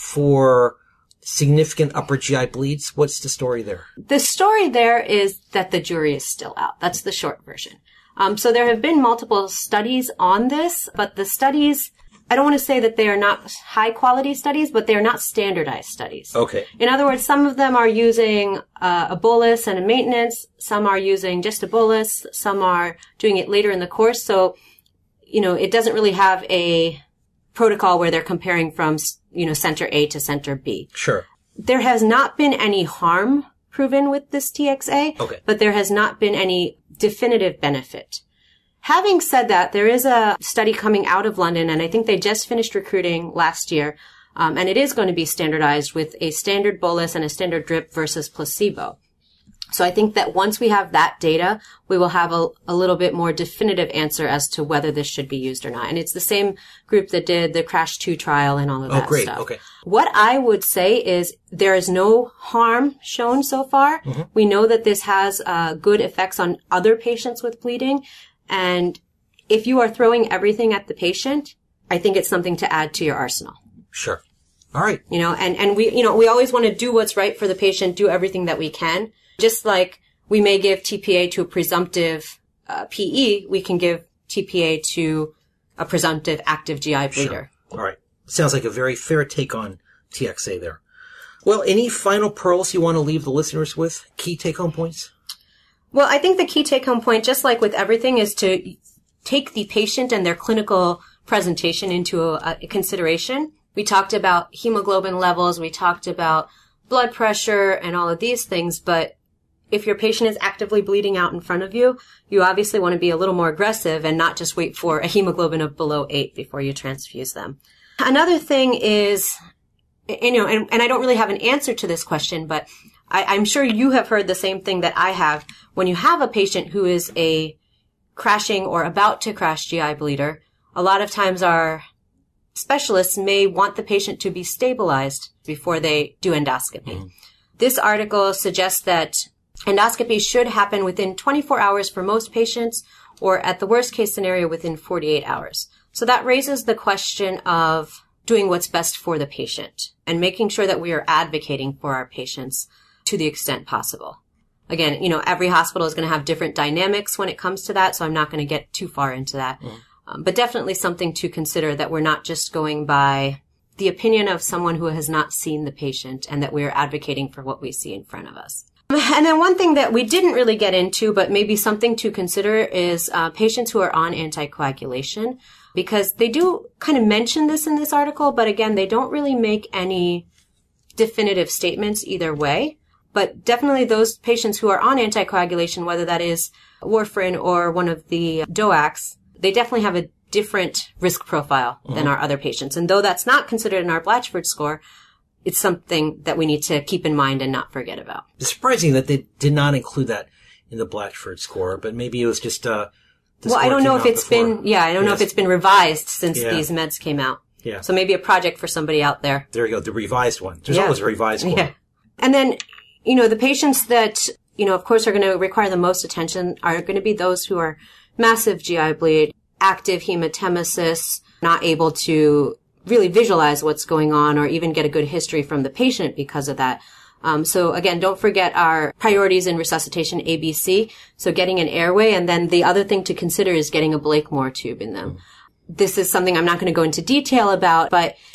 for significant upper G I bleeds. What's the story there? The story there is that the jury is still out. That's the short version. Um, so there have been multiple studies on this, but the studies, I don't want to say that they are not high quality studies, but they are not standardized studies. Okay. In other words, some of them are using uh, a bolus and a maintenance. Some are using just a bolus. Some are doing it later in the course. So, you know, it doesn't really have a protocol where they're comparing from, you know, center A to center B. Sure. There has not been any harm proven with this T X A, okay. but there has not been any definitive benefit. Having said that, there is a study coming out of London, and I think they just finished recruiting last year, um, and it is going to be standardized with a standard bolus and a standard drip versus placebo. So I think that once we have that data, we will have a, a little bit more definitive answer as to whether this should be used or not. And it's the same group that did the CRASH two trial and all of that oh, great. stuff. Okay. What I would say is there is no harm shown so far. Mm-hmm. We know that this has uh, good effects on other patients with bleeding. And if you are throwing everything at the patient, I think it's something to add to your arsenal. Sure. All right. You know, and, and we, you know, we always want to do what's right for the patient, do everything that we can. Just like we may give T P A to a presumptive uh, P E, we can give T P A to a presumptive active G I bleeder. Sure. All right. Sounds like a very fair take on T X A there. Well, any final pearls you want to leave the listeners with? Key take-home points? Well, I think the key take-home point, just like with everything, is to take the patient and their clinical presentation into a, a consideration. We talked about hemoglobin levels, we talked about blood pressure and all of these things, but if your patient is actively bleeding out in front of you, you obviously want to be a little more aggressive and not just wait for a hemoglobin of below eight before you transfuse them. Another thing is, you know, and, and I don't really have an answer to this question, but I, I'm sure you have heard the same thing that I have. When you have a patient who is a crashing or about to crash G I bleeder, a lot of times our specialists may want the patient to be stabilized before they do endoscopy. Mm-hmm. This article suggests that endoscopy should happen within twenty-four hours for most patients, or at the worst case scenario within forty-eight hours. So that raises the question of doing what's best for the patient and making sure that we are advocating for our patients to the extent possible. Again, you know, every hospital is going to have different dynamics when it comes to that, so I'm not going to get too far into that. Mm. Um, but definitely something to consider, that we're not just going by the opinion of someone who has not seen the patient, and that we're advocating for what we see in front of us. And then one thing that we didn't really get into, but maybe something to consider, is uh, patients who are on anticoagulation, because they do kind of mention this in this article, but again, they don't really make any definitive statements either way. But definitely those patients who are on anticoagulation, whether that is warfarin or one of the D O A Cs, they definitely have a different risk profile mm-hmm. than our other patients. And though that's not considered in our Blatchford score, it's something that we need to keep in mind and not forget about. It's surprising that they did not include that in the Blatchford score, but maybe it was just, uh, well, I don't know if it's before. been, yeah, I don't yes. know if it's been revised since yeah. these meds came out. Yeah. So maybe a project for somebody out there. There you go, the revised one. There's yeah. always a revised one. Yeah. And then, you know, the patients that, you know, of course are going to require the most attention are going to be those who are massive G I bleed, active hematemesis, not able to really visualize what's going on or even get a good history from the patient because of that. Um, so again, don't forget our priorities in resuscitation, A B C. So getting an airway, and then the other thing to consider is getting a Blakemore tube in them. Mm. This is something I'm not going to go into detail about, but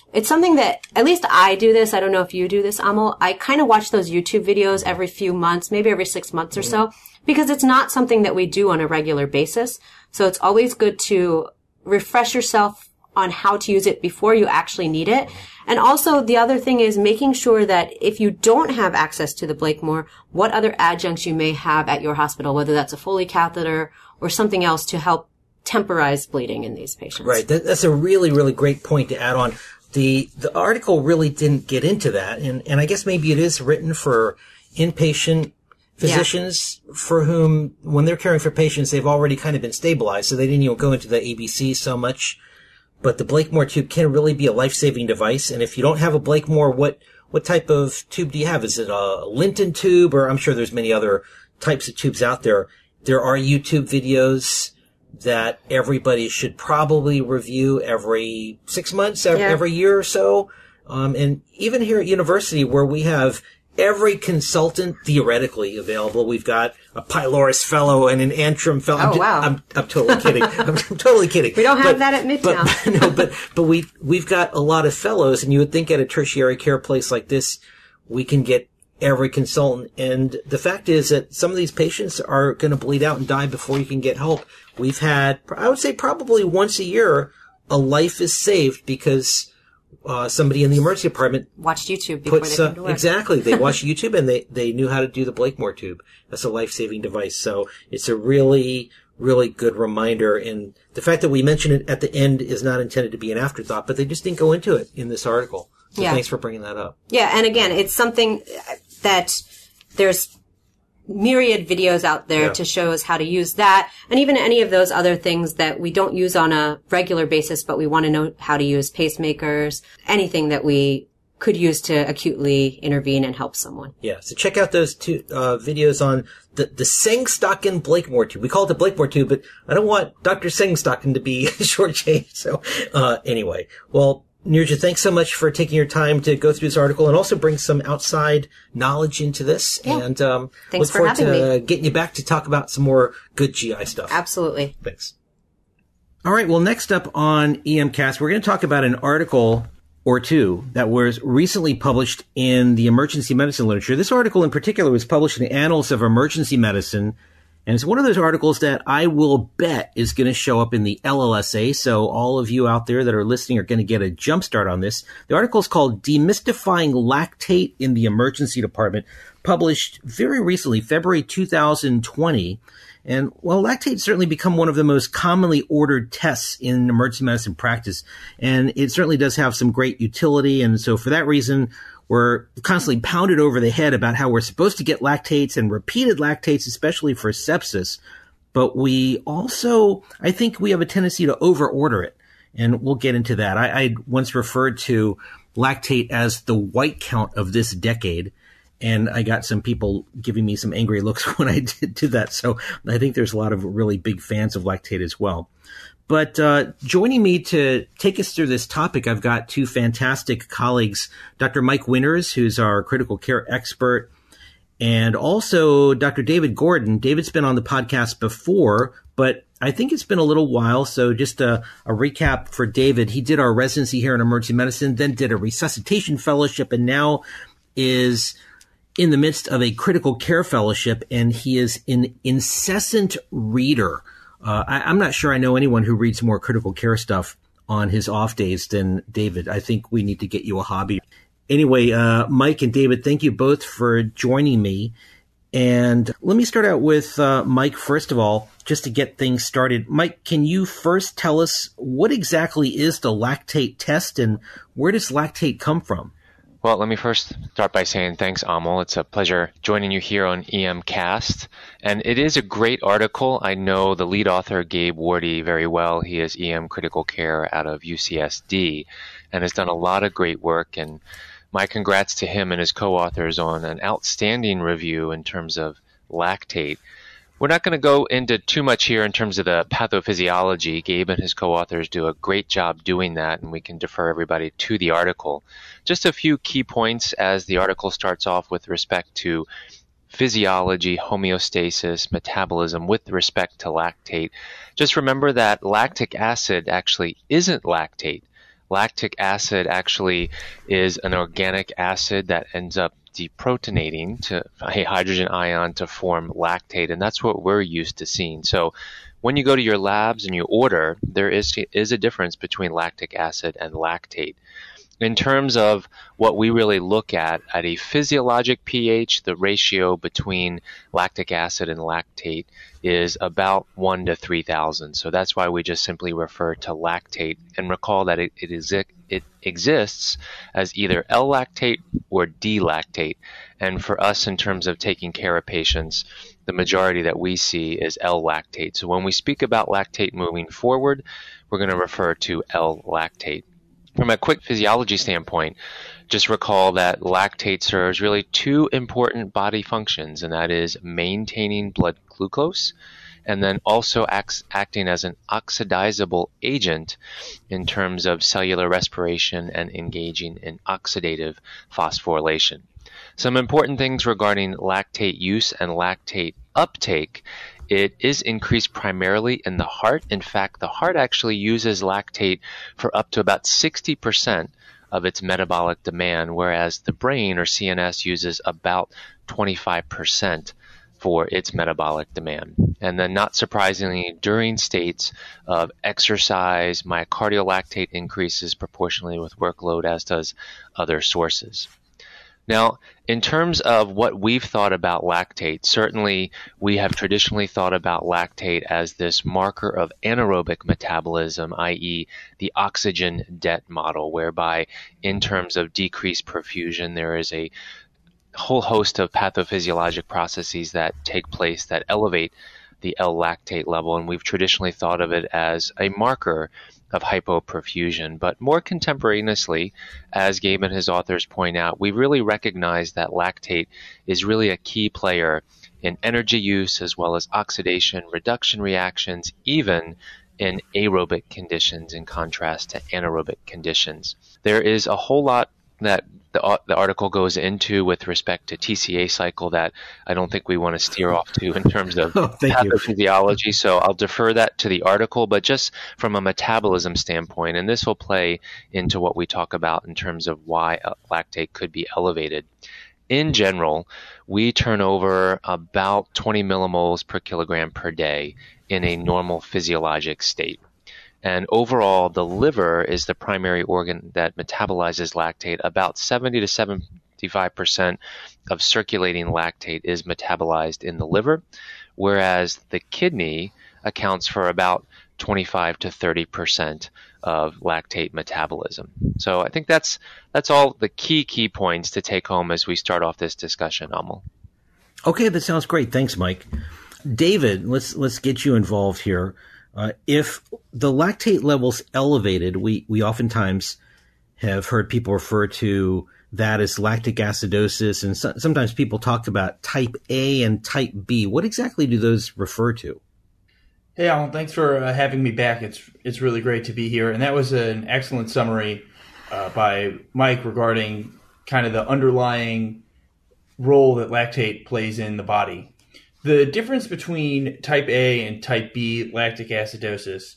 it's something that, at least I do this. I don't know if you do this, Amal. I kind of watch those YouTube videos every few months, maybe every six months or so, because it's not something that we do on a regular basis. So it's always good to refresh yourself on how to use it before you actually need it. And also the other thing is making sure that if you don't have access to the Blakemore, what other adjuncts you may have at your hospital, whether that's a Foley catheter or something else to help temporize bleeding in these patients. Right. That, that's a really, really great point to add on. The the article really didn't get into that, and, and I guess maybe it is written for inpatient physicians yeah. for whom, when they're caring for patients, they've already kind of been stabilized, so they didn't even go into the A B C so much. But the Blakemore tube can really be a life-saving device, and if you don't have a Blakemore, what what type of tube do you have? Is it a Linton tube, or I'm sure there's many other types of tubes out there. There are YouTube videos that everybody should probably review every six months, every, yeah. every year or so. Um, and even here at university where we have every consultant theoretically available, we've got a pylorus fellow and an Antrim fellow. Oh, I'm just, wow. I'm, I'm totally kidding. I'm, I'm totally kidding. We don't have but, that at Midtown. But, no, but, but we, we've got a lot of fellows, and you would think at a tertiary care place like this, we can get every consultant. And the fact is that some of these patients are going to bleed out and die before you can get help. We've had, I would say probably once a year, a life is saved because uh somebody in the emergency department watched YouTube before puts, they came uh, to work. Exactly. They watched YouTube and they, they knew how to do the Blakemore tube. That's a life-saving device. So it's a really, really good reminder. And the fact that we mention it at the end is not intended to be an afterthought, but they just didn't go into it in this article. So yeah. thanks for bringing that up. Yeah. And again, it's something that there's myriad videos out there yeah. to show us how to use that. And even any of those other things that we don't use on a regular basis, but we want to know how to use pacemakers, anything that we could use to acutely intervene and help someone. Yeah. So check out those two, uh, videos on the, the Sengstocken Blakemore tube. We call it the Blakemore tube, but I don't want Doctor Sengstocken to be shortchanged. So, uh, anyway, well, Nirja, thanks so much for taking your time to go through this article and also bring some outside knowledge into this. Yeah. And um, thanks look for forward having to me. getting you back to talk about some more good G I stuff. Absolutely. Thanks. All right. Well, next up on EMCast, we're going to talk about an article or two that was recently published in the emergency medicine literature. This article in particular was published in the Annals of Emergency Medicine. And it's one of those articles that I will bet is going to show up in the L L S A. So all of you out there that are listening are going to get a jump start on this. The article is called Demystifying Lactate in the Emergency Department, published very recently, February two thousand twenty. And well, lactate's certainly become one of the most commonly ordered tests in emergency medicine practice. And it certainly does have some great utility. And so for that reason, we're constantly pounded over the head about how we're supposed to get lactates and repeated lactates, especially for sepsis. But we also, I think we have a tendency to overorder it. And we'll get into that. I, I once referred to lactate as the white count of this decade. And I got some people giving me some angry looks when I did do that. So I think there's a lot of really big fans of lactate as well. But uh joining me to take us through this topic, I've got two fantastic colleagues, Doctor Mike Winters, who's our critical care expert, and also Doctor David Gordon. David's been on the podcast before, but I think it's been a little while. So just a, a recap for David. He did our residency here in emergency medicine, then did a resuscitation fellowship, and now is in the midst of a critical care fellowship, and he is an incessant reader. Uh, I, I'm not sure I know anyone who reads more critical care stuff on his off days than David. I think we need to get you a hobby. Anyway, uh, Mike and David, thank you both for joining me. And let me start out with uh, Mike, first of all, just to get things started. Mike, can you first tell us what exactly is the lactate test and where does lactate come from? Well, let me first start by saying thanks, Amal. It's a pleasure joining you here on EMCast. And it is a great article. I know the lead author, Gabe Wardy, very well. He is E M Critical Care out of U C S D and has done a lot of great work. And my congrats to him and his co-authors on an outstanding review in terms of lactate. We're not going to go into too much here in terms of the pathophysiology. Gabe and his co-authors do a great job doing that, and we can defer everybody to the article. Just a few key points as the article starts off with respect to physiology, homeostasis, metabolism with respect to lactate. Just remember that lactic acid actually isn't lactate. Lactic acid actually is an organic acid that ends up deprotonating to a hydrogen ion to form lactate, and that's what we're used to seeing. So when you go to your labs and you order, there is is a difference between lactic acid and lactate. In terms of what we really look at, at a physiologic pH, the ratio between lactic acid and lactate is about one to three thousand. So that's why we just simply refer to lactate, and recall that it, it, is, it exists as either L-lactate or D-lactate. And for us, in terms of taking care of patients, the majority that we see is L-lactate. So when we speak about lactate moving forward, we're going to refer to L-lactate. From a quick physiology standpoint, just recall that lactate serves really two important body functions, and that is maintaining blood glucose and then also acts, acting as an oxidizable agent in terms of cellular respiration and engaging in oxidative phosphorylation. Some important things regarding lactate use and lactate uptake. It is increased primarily in the heart. In fact, the heart actually uses lactate for up to about sixty percent of its metabolic demand, whereas the brain or C N S uses about twenty-five percent for its metabolic demand. And then not surprisingly, during states of exercise, myocardial lactate increases proportionally with workload, as does other sources. Now, in terms of what we've thought about lactate, certainly we have traditionally thought about lactate as this marker of anaerobic metabolism, that is the oxygen debt model, whereby in terms of decreased perfusion, there is a whole host of pathophysiologic processes that take place that elevate the L-lactate level, and we've traditionally thought of it as a marker of hypoperfusion. But more contemporaneously, as Gabe and his authors point out, we really recognize that lactate is really a key player in energy use as well as oxidation, reduction reactions, even in aerobic conditions in contrast to anaerobic conditions. There is a whole lot that the, the article goes into with respect to T C A cycle that I don't think we want to steer off to in terms of oh, pathophysiology, you. So I'll defer that to the article, but just from a metabolism standpoint, and this will play into what we talk about in terms of why lactate could be elevated. In general, we turn over about twenty millimoles per kilogram per day in a normal physiologic state. And overall, the liver is the primary organ that metabolizes lactate. About seventy to seventy-five percent of circulating lactate is metabolized in the liver, whereas the kidney accounts for about twenty-five to thirty percent of lactate metabolism. So I think that's that's all the key key points to take home as we start off this discussion, Amol. Okay, that sounds great. Thanks, Mike. David, let's let's get you involved here. Uh, if the lactate level's elevated, we, we oftentimes have heard people refer to that as lactic acidosis, and so, sometimes people talk about type A and type B. What exactly do those refer to? Hey, Alan, thanks for uh, having me back. It's it's really great to be here. And that was an excellent summary uh, by Mike regarding kind of the underlying role that lactate plays in the body. The difference between type A and type B lactic acidosis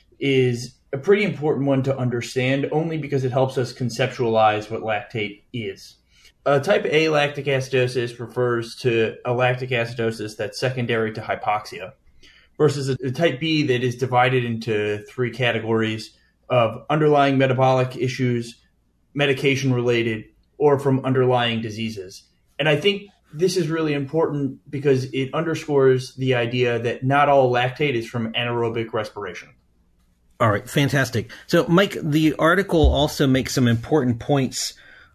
is a pretty important one to understand, only because it helps us conceptualize what lactate is. Uh, type A lactic acidosis refers to a lactic acidosis that's secondary to hypoxia, versus a, a type B that is divided into three categories of underlying metabolic issues, medication-related, or from underlying diseases. And I think this is really important because it underscores the idea that not all lactate is from anaerobic respiration. All right, fantastic. So, Mike, the article also makes some important points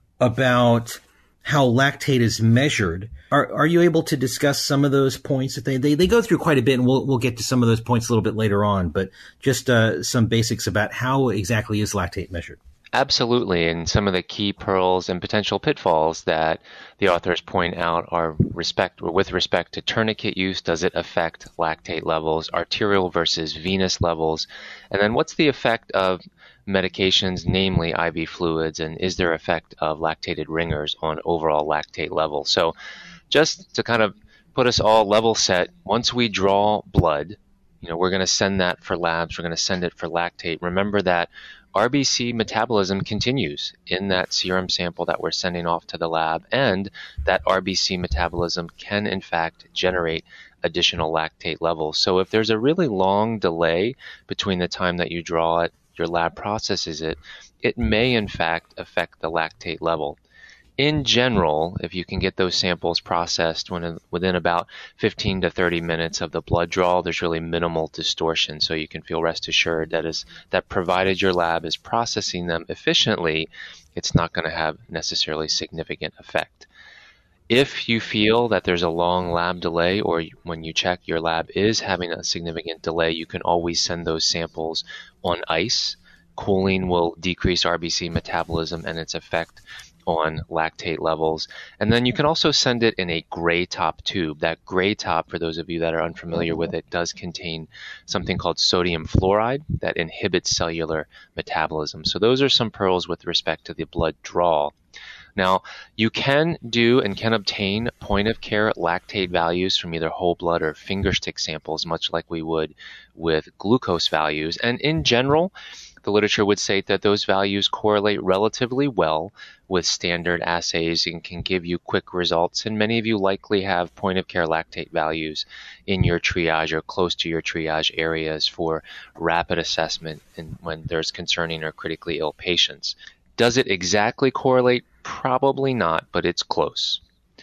about how lactate is measured. Are are you able to discuss some of those points? That they, they, they go through quite a bit, and we'll we'll get to some of those points a little bit later on, but just uh, some basics about how exactly is lactate measured. Absolutely, and some of the key pearls and potential pitfalls that the authors point out are respect with respect to tourniquet use. Does it affect lactate levels, arterial versus venous levels? And then what's the effect of medications, namely I V fluids, and is there effect of lactated ringers on overall lactate levels? So just to kind of put us all level set, once we draw blood, you know, we're going to send that for labs. We're going to send it for lactate. Remember that R B C metabolism continues in that serum sample that we're sending off to the lab, and that R B C metabolism can in fact generate additional lactate levels. So if there's a really long delay between the time that you draw it, your lab processes it, it may in fact affect the lactate level. In general, if you can get those samples processed when, within about fifteen to thirty minutes of the blood draw, there's really minimal distortion. So you can feel rest assured that is that provided your lab is processing them efficiently, it's not going to have necessarily significant effect. If you feel that there's a long lab delay, or when you check your lab is having a significant delay, you can always send those samples on ice. Cooling will decrease R B C metabolism and its effect on lactate levels. And then you can also send it in a gray top tube. That gray top, for those of you that are unfamiliar with it, does contain something called sodium fluoride that inhibits cellular metabolism. So those are some pearls with respect to the blood draw. Now, you can do and can obtain point-of-care lactate values from either whole blood or fingerstick samples, much like we would with glucose values. And in general, the literature would state that those values correlate relatively well with standard assays and can give you quick results. And many of you likely have point-of-care lactate values in your triage or close to your triage areas for rapid assessment in, when there's concerning or critically ill patients. Does it exactly correlate? Probably not, but it's close.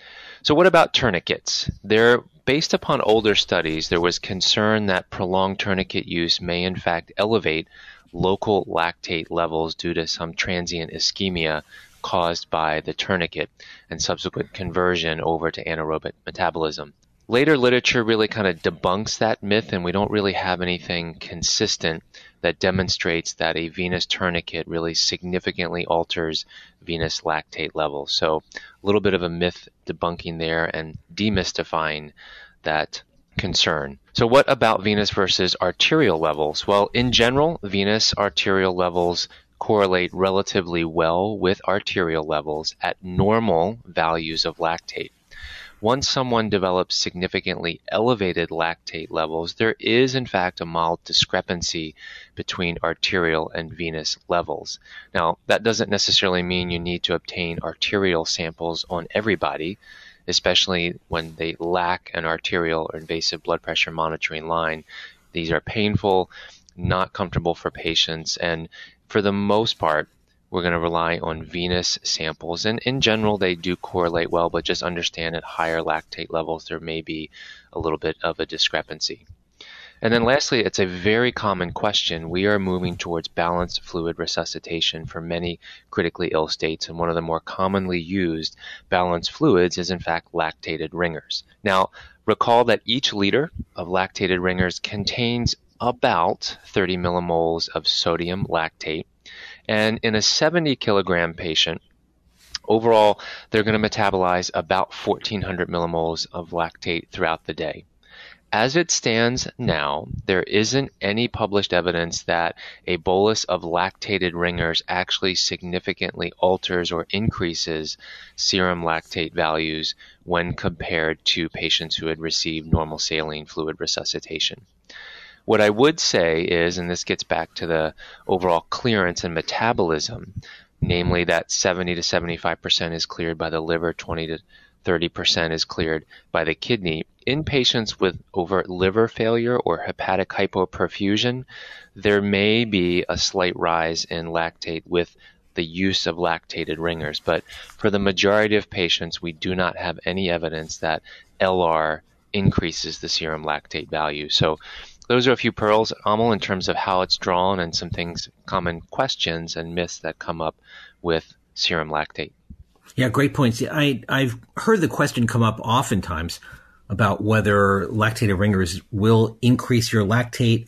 So what about tourniquets? They're based upon older studies, there was concern that prolonged tourniquet use may in fact elevate local lactate levels due to some transient ischemia caused by the tourniquet and subsequent conversion over to anaerobic metabolism. Later literature really kind of debunks that myth, and we don't really have anything consistent that demonstrates that a venous tourniquet really significantly alters venous lactate levels. So a little bit of a myth debunking there and demystifying that concern. So what about venous versus arterial levels? Well, in general, venous arterial levels correlate relatively well with arterial levels at normal values of lactate. Once someone develops significantly elevated lactate levels, there is in fact a mild discrepancy between arterial and venous levels. Now, that doesn't necessarily mean you need to obtain arterial samples on everybody, especially when they lack an arterial or invasive blood pressure monitoring line. These are painful, not comfortable for patients, and for the most part, we're going to rely on venous samples. And in general, they do correlate well, but just understand at higher lactate levels, there may be a little bit of a discrepancy. And then lastly, it's a very common question. We are moving towards balanced fluid resuscitation for many critically ill states, and one of the more commonly used balanced fluids is in fact lactated ringers. Now, recall that each liter of lactated ringers contains about thirty millimoles of sodium lactate. And in a seventy kilogram patient, overall, they're going to metabolize about fourteen hundred millimoles of lactate throughout the day. As it stands now, there isn't any published evidence that a bolus of lactated ringers actually significantly alters or increases serum lactate values when compared to patients who had received normal saline fluid resuscitation. What I would say is, and this gets back to the overall clearance and metabolism, namely that seventy to seventy-five percent is cleared by the liver, twenty to thirty percent is cleared by the kidney. In patients with overt liver failure or hepatic hypoperfusion, there may be a slight rise in lactate with the use of lactated ringers. But for the majority of patients, we do not have any evidence that L R increases the serum lactate value. So those are a few pearls, Amal, in terms of how it's drawn and some things, common questions and myths that come up with serum lactate. Yeah, great points. I, I've heard the question come up oftentimes about whether lactated ringers will increase your lactate,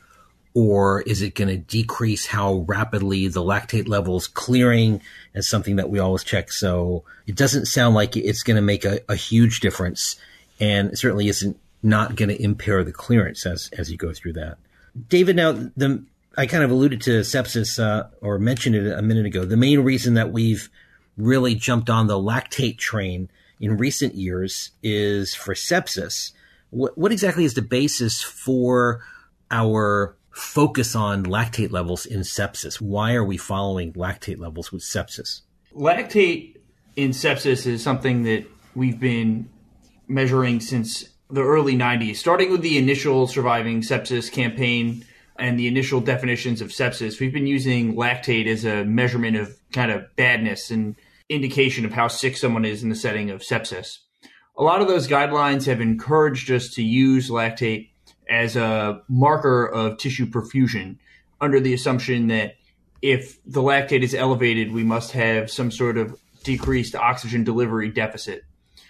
or is it going to decrease how rapidly the lactate level's clearing, as something that we always check. So it doesn't sound like it's going to make a, a huge difference, and it certainly isn't not going to impair the clearance as as you go through that. David, now the I kind of alluded to sepsis uh, or mentioned it a minute ago. The main reason that we've really jumped on the lactate train in recent years is for sepsis. What, what exactly is the basis for our focus on lactate levels in sepsis? Why are we following lactate levels with sepsis? Lactate in sepsis is something that we've been measuring since the early nineties, starting with the initial Surviving Sepsis campaign and the initial definitions of sepsis. We've been using lactate as a measurement of kind of badness and indication of how sick someone is in the setting of sepsis. A lot of those guidelines have encouraged us to use lactate as a marker of tissue perfusion, under the assumption that if the lactate is elevated, we must have some sort of decreased oxygen delivery deficit.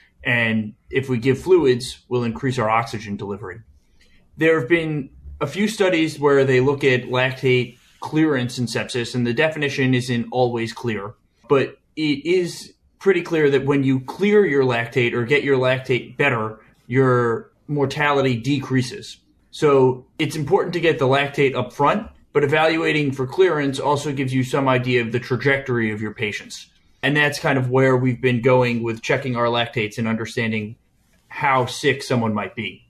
And if we give fluids, we'll increase our oxygen delivery. There have been a few studies where they look at lactate clearance in sepsis, and the definition isn't always clear, but it is pretty clear that when you clear your lactate or get your lactate better, your mortality decreases. So it's important to get the lactate up front, but evaluating for clearance also gives you some idea of the trajectory of your patients. And that's kind of where we've been going with checking our lactates and understanding how sick someone might be.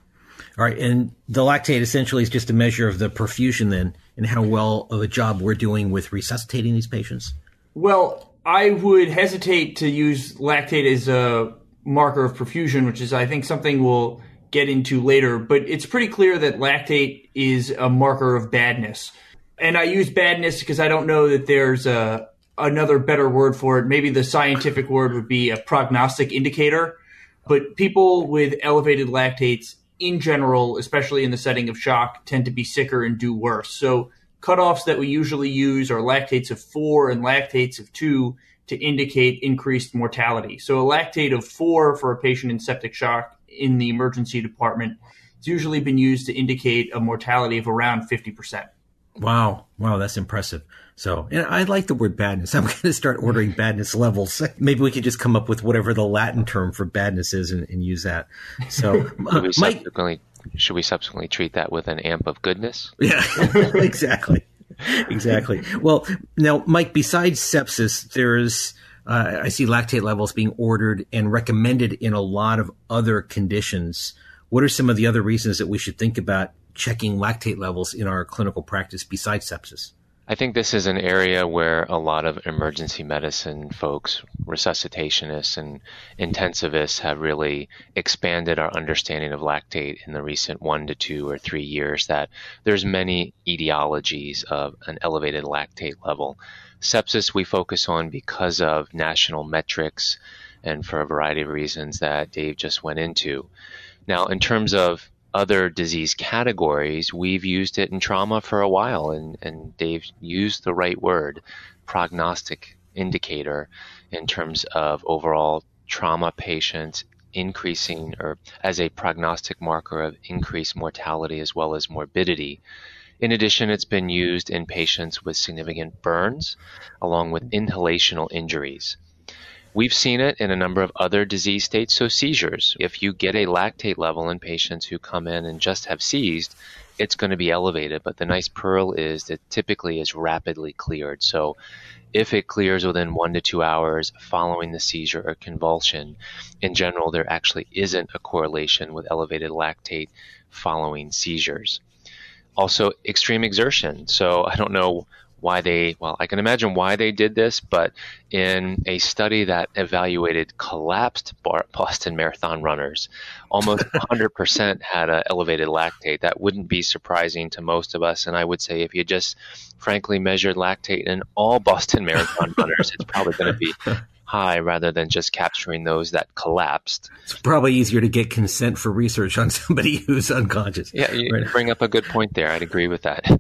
All right. And the lactate essentially is just a measure of the perfusion then, and how well of a job we're doing with resuscitating these patients? Well, I would hesitate to use lactate as a marker of perfusion, which is, I think, something we'll get into later. But it's pretty clear that lactate is a marker of badness. And I use badness because I don't know that there's a another better word for it. Maybe the scientific word would be a prognostic indicator. But people with elevated lactates in general, especially in the setting of shock, tend to be sicker and do worse. So cutoffs that we usually use are lactates of four and lactates of two to indicate increased mortality. So a lactate of four for a patient in septic shock in the emergency department has usually been used to indicate a mortality of around fifty percent. Wow. Wow, that's impressive. So, and I like the word badness. I'm going to start ordering badness levels. Maybe we could just come up with whatever the Latin term for badness is and, and use that. So, should, we Mike, subsequently, should we subsequently treat that with an amp of goodness? Yeah, exactly. Exactly. Well, now, Mike, besides sepsis, there's, uh, I see lactate levels being ordered and recommended in a lot of other conditions. What are some of the other reasons that we should think about checking lactate levels in our clinical practice besides sepsis? I think this is an area where a lot of emergency medicine folks, resuscitationists and intensivists have really expanded our understanding of lactate in the recent one to two or three years, that there's many etiologies of an elevated lactate level. Sepsis we focus on because of national metrics and for a variety of reasons that Dave just went into. Now, in terms of other disease categories, we've used it in trauma for a while, and, and Dave used the right word, prognostic indicator, in terms of overall trauma patients increasing, or as a prognostic marker of increased mortality as well as morbidity. In addition, it's been used in patients with significant burns, along with inhalational injuries. We've seen it in a number of other disease states, so seizures. If you get a lactate level in patients who come in and just have seized, it's going to be elevated. But the nice pearl is that typically is rapidly cleared. So if it clears within one to two hours following the seizure or convulsion, in general, there actually isn't a correlation with elevated lactate following seizures. Also, extreme exertion. So I don't know why they, well, I can imagine why they did this, but in a study that evaluated collapsed Boston Marathon runners, almost one hundred percent had an elevated lactate. That wouldn't be surprising to most of us. And I would say if you just frankly measured lactate in all Boston Marathon runners, it's probably going to be high rather than just capturing those that collapsed. It's probably easier to get consent for research on somebody who's unconscious. Yeah, you right. bring up a good point there. I'd agree with that.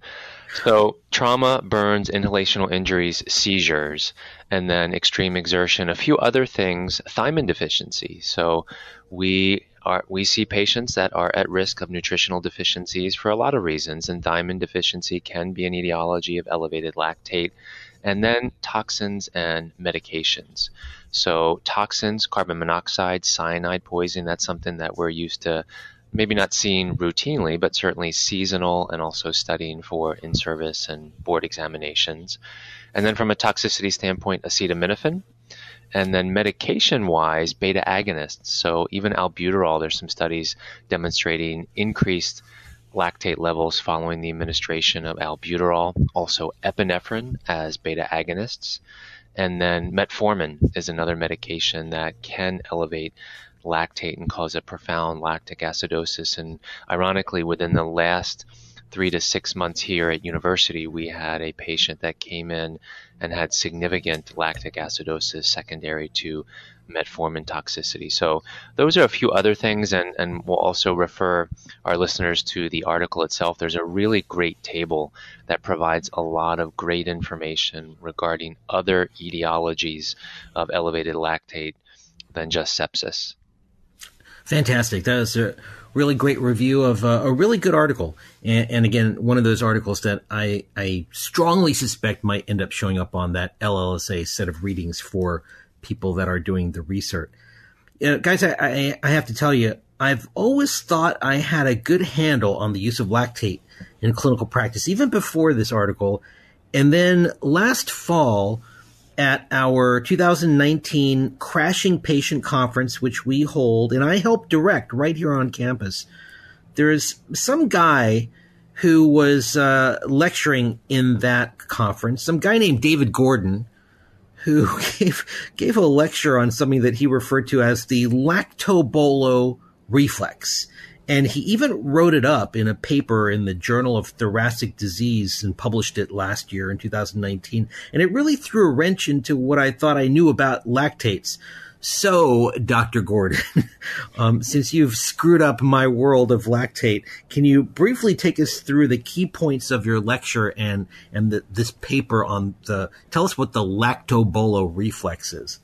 So trauma, burns, inhalational injuries, seizures, and then extreme exertion. A few other things, thiamine deficiency. So we are we see patients that are at risk of nutritional deficiencies for a lot of reasons, and thiamine deficiency can be an etiology of elevated lactate. And then toxins and medications. So toxins, carbon monoxide, cyanide poisoning, that's something that we're used to maybe not seeing routinely, but certainly seasonal and also studying for in-service and board examinations. And then from a toxicity standpoint, acetaminophen. And then medication-wise, beta agonists. So even albuterol, there's some studies demonstrating increased lactate levels following the administration of albuterol, also epinephrine as beta agonists. And then metformin is another medication that can elevate lactate and cause a profound lactic acidosis. And ironically, within the last three to six months here at university, we had a patient that came in and had significant lactic acidosis secondary to metformin toxicity. So those are a few other things, and, and we'll also refer our listeners to the article itself. There's a really great table that provides a lot of great information regarding other etiologies of elevated lactate than just sepsis. Fantastic. That was a really great review of uh, a really good article. And, and again, one of those articles that I, I strongly suspect might end up showing up on that L L S A set of readings for people that are doing the research. You know, guys, I, I, I have to tell you, I've always thought I had a good handle on the use of lactate in clinical practice, even before this article. And then last fall at our two thousand nineteen Crashing Patient Conference, which we hold, and I help direct right here on campus, there's some guy who was uh, lecturing in that conference, some guy named David Gordon, who gave gave a lecture on something that he referred to as the lactobolo reflex. And he even wrote it up in a paper in the Journal of Thoracic Disease and published it last year in two thousand nineteen. And it really threw a wrench into what I thought I knew about lactates. So, Doctor Gordon, um, since you've screwed up my world of lactate, can you briefly take us through the key points of your lecture and and the, this paper on the? Tell us what the lactobolo reflex is.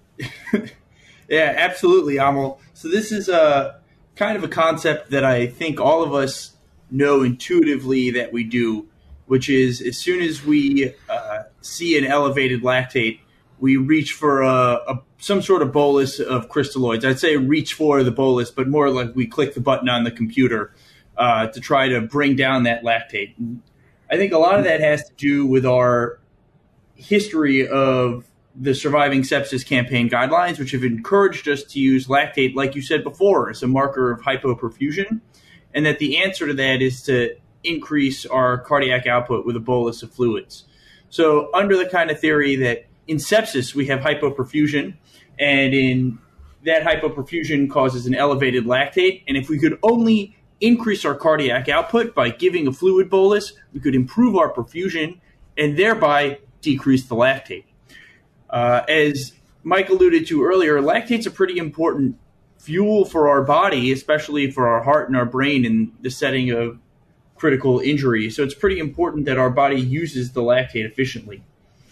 Yeah, absolutely, Amal. So this is a kind of a concept that I think all of us know intuitively that we do, which is as soon as we uh, see an elevated lactate, we reach for a, a some sort of bolus of crystalloids. I'd say reach for the bolus, but more like we click the button on the computer uh, to try to bring down that lactate. And I think a lot of that has to do with our history of the Surviving Sepsis Campaign guidelines, which have encouraged us to use lactate, like you said before, as a marker of hypoperfusion, and that the answer to that is to increase our cardiac output with a bolus of fluids. So under the kind of theory that in sepsis, we have hypoperfusion, and in that hypoperfusion causes an elevated lactate. And if we could only increase our cardiac output by giving a fluid bolus, we could improve our perfusion and thereby decrease the lactate. Uh, as Mike alluded to earlier, lactate's a pretty important fuel for our body, especially for our heart and our brain in the setting of critical injury. So it's pretty important that our body uses the lactate efficiently.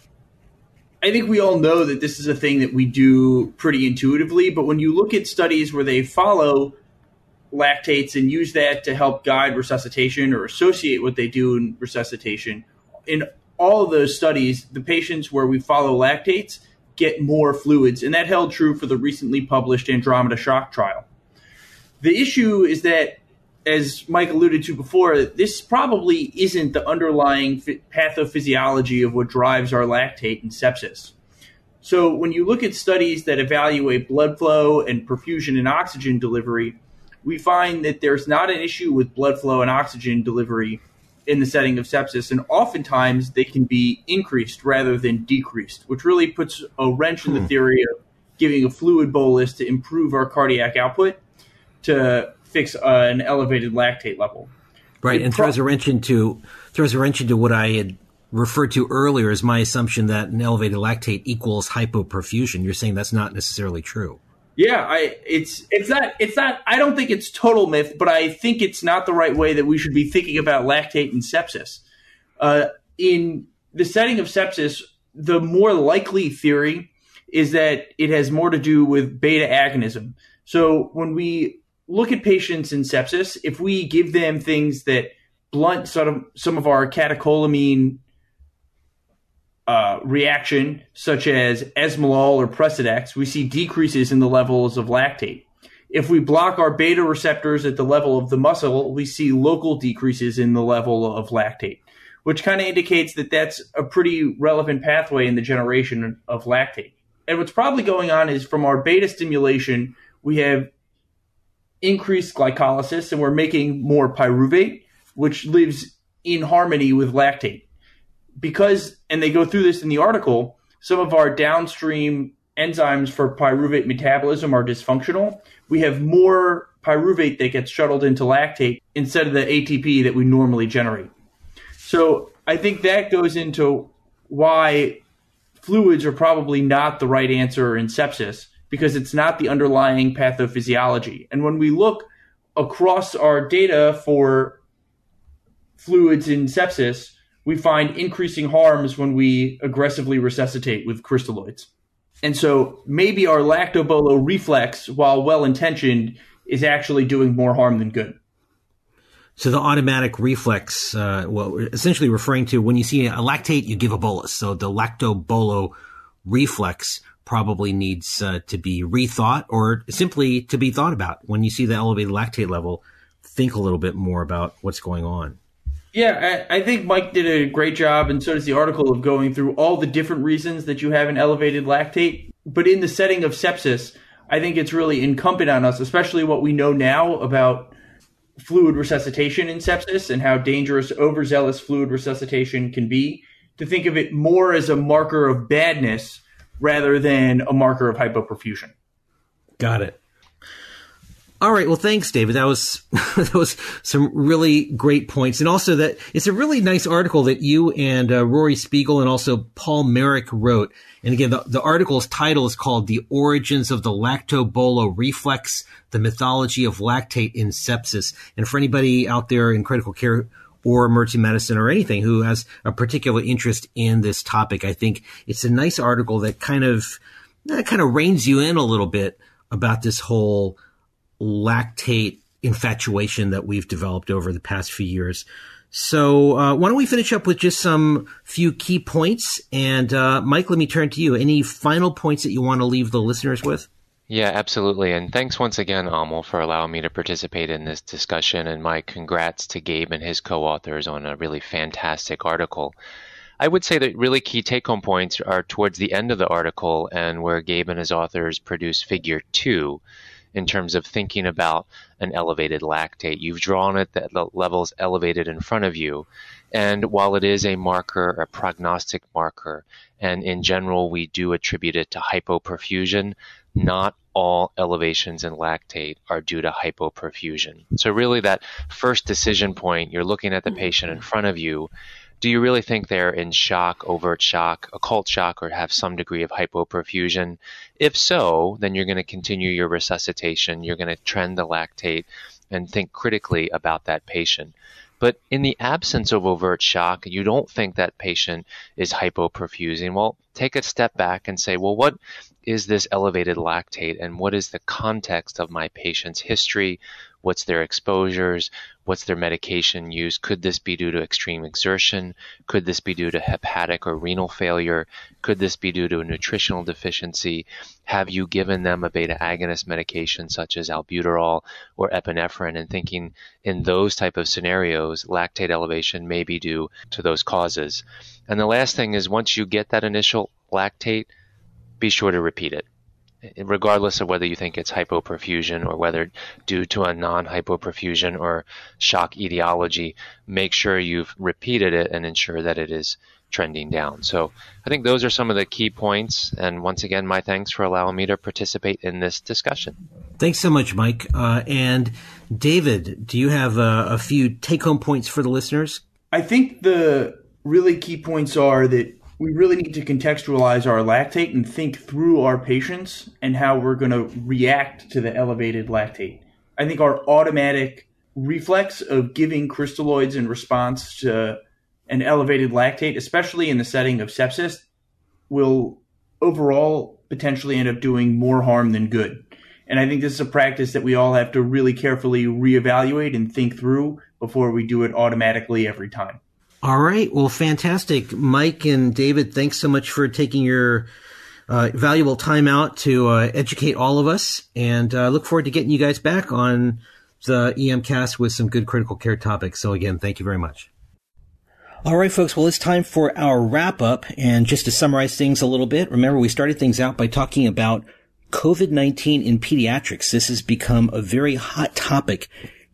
I think we all know that this is a thing that we do pretty intuitively, but when you look at studies where they follow lactates and use that to help guide resuscitation or associate what they do in resuscitation, in all of those studies, the patients where we follow lactates get more fluids, and that held true for the recently published Andromeda Shock trial. The issue is that, as Mike alluded to before, this probably isn't the underlying pathophysiology of what drives our lactate in sepsis. So when you look at studies that evaluate blood flow and perfusion and oxygen delivery, we find that there's not an issue with blood flow and oxygen delivery in the setting of sepsis, and oftentimes they can be increased rather than decreased, which really puts a wrench in the theory of giving a fluid bolus to improve our cardiac output to fix uh, an elevated lactate level. Right, and throws a wrench into throws a wrench into what I had referred to earlier as my assumption that an elevated lactate equals hypoperfusion. You're saying that's not necessarily true. Yeah, I it's it's not it's not I don't think it's total myth, but I think it's not the right way that we should be thinking about lactate in sepsis. Uh, in the setting of sepsis, the more likely theory is that it has more to do with beta agonism. So when we look at patients in sepsis, if we give them things that blunt sort of some of our catecholamine uh, reaction, such as esmolol or Precedex, we see decreases in the levels of lactate. If we block our beta receptors at the level of the muscle, we see local decreases in the level of lactate, which kind of indicates that that's a pretty relevant pathway in the generation of lactate. And what's probably going on is from our beta stimulation, we have increased glycolysis and we're making more pyruvate. which lives in harmony with lactate. Because, and they go through this in the article, some of our downstream enzymes for pyruvate metabolism are dysfunctional. We have more pyruvate that gets shuttled into lactate instead of the A T P that we normally generate. So I think that goes into why fluids are probably not the right answer in sepsis, because it's not the underlying pathophysiology. And when we look across our data for fluids in sepsis, we find increasing harms when we aggressively resuscitate with crystalloids. And so maybe our lactobolo reflex, while well-intentioned, is actually doing more harm than good. So the automatic reflex, uh, well, essentially referring to when you see a lactate, you give a bolus. So the lactobolo reflex probably needs uh, to be rethought or simply to be thought about. When you see the elevated lactate level, think a little bit more about what's going on. Yeah, I, I think Mike did a great job, and so does the article, of going through all the different reasons that you have an elevated lactate. But in the setting of sepsis, I think it's really incumbent on us, especially what we know now about fluid resuscitation in sepsis and how dangerous overzealous fluid resuscitation can be, to think of it more as a marker of badness rather than a marker of hypoperfusion. Got it. All right. Well, thanks, David. That was that was some really great points, and also that it's a really nice article that you and uh, Rory Spiegel and also Paul Merrick wrote. And again, the, the article's title is called "The Origins of the Lactobolo Reflex: The Mythology of Lactate in Sepsis." And for anybody out there in critical care or emergency medicine or anything who has a particular interest in this topic, I think it's a nice article that kind of that kind of reins you in a little bit about this whole lactate infatuation that we've developed over the past few years. So uh, why don't we finish up with just some few key points? And uh, Mike, let me turn to you. Any final points that you want to leave the listeners with? Yeah, absolutely. And thanks once again, Amol, for allowing me to participate in this discussion. And my congrats to Gabe and his co-authors on a really fantastic article. I would say that really key take-home points are towards the end of the article, and where Gabe and his authors produce figure two in terms of thinking about an elevated lactate. You've drawn it that the level's elevated in front of you. And while it is a marker, a prognostic marker, and in general we do attribute it to hypoperfusion, not all elevations in lactate are due to hypoperfusion. So really that first decision point, you're looking at the patient in front of you. Do you really think they're in shock, overt shock, occult shock, or have some degree of hypoperfusion? If so, then you're going to continue your resuscitation. You're going to trend the lactate and think critically about that patient. But in the absence of overt shock, you don't think that patient is hypoperfusing. Well, take a step back and say, well, what is this elevated lactate, and what is the context of my patient's history? What's their exposures? What's their medication use? Could this be due to extreme exertion? Could this be due to hepatic or renal failure? Could this be due to a nutritional deficiency? Have you given them a beta agonist medication such as albuterol or epinephrine? And thinking in those type of scenarios, lactate elevation may be due to those causes. And the last thing is, once you get that initial lactate, be sure to repeat it, regardless of whether you think it's hypoperfusion or whether due to a non-hypoperfusion or shock etiology. Make sure you've repeated it and ensure that it is trending down. So I think those are some of the key points. And once again, my thanks for allowing me to participate in this discussion. Thanks so much, Mike. Uh, and David, do you have uh, a few take-home points for the listeners? I think the really key points are that we really need to contextualize our lactate and think through our patients and how we're going to react to the elevated lactate. I think our automatic reflex of giving crystalloids in response to an elevated lactate, especially in the setting of sepsis, will overall potentially end up doing more harm than good. And I think this is a practice that we all have to really carefully reevaluate and think through before we do it automatically every time. All right. Well, fantastic. Mike and David, thanks so much for taking your uh, valuable time out to uh, educate all of us. And I uh, look forward to getting you guys back on the EMCast with some good critical care topics. So again, thank you very much. All right, folks. Well, it's time for our wrap up. And just to summarize things a little bit, remember we started things out by talking about COVID nineteen in pediatrics. This has become a very hot topic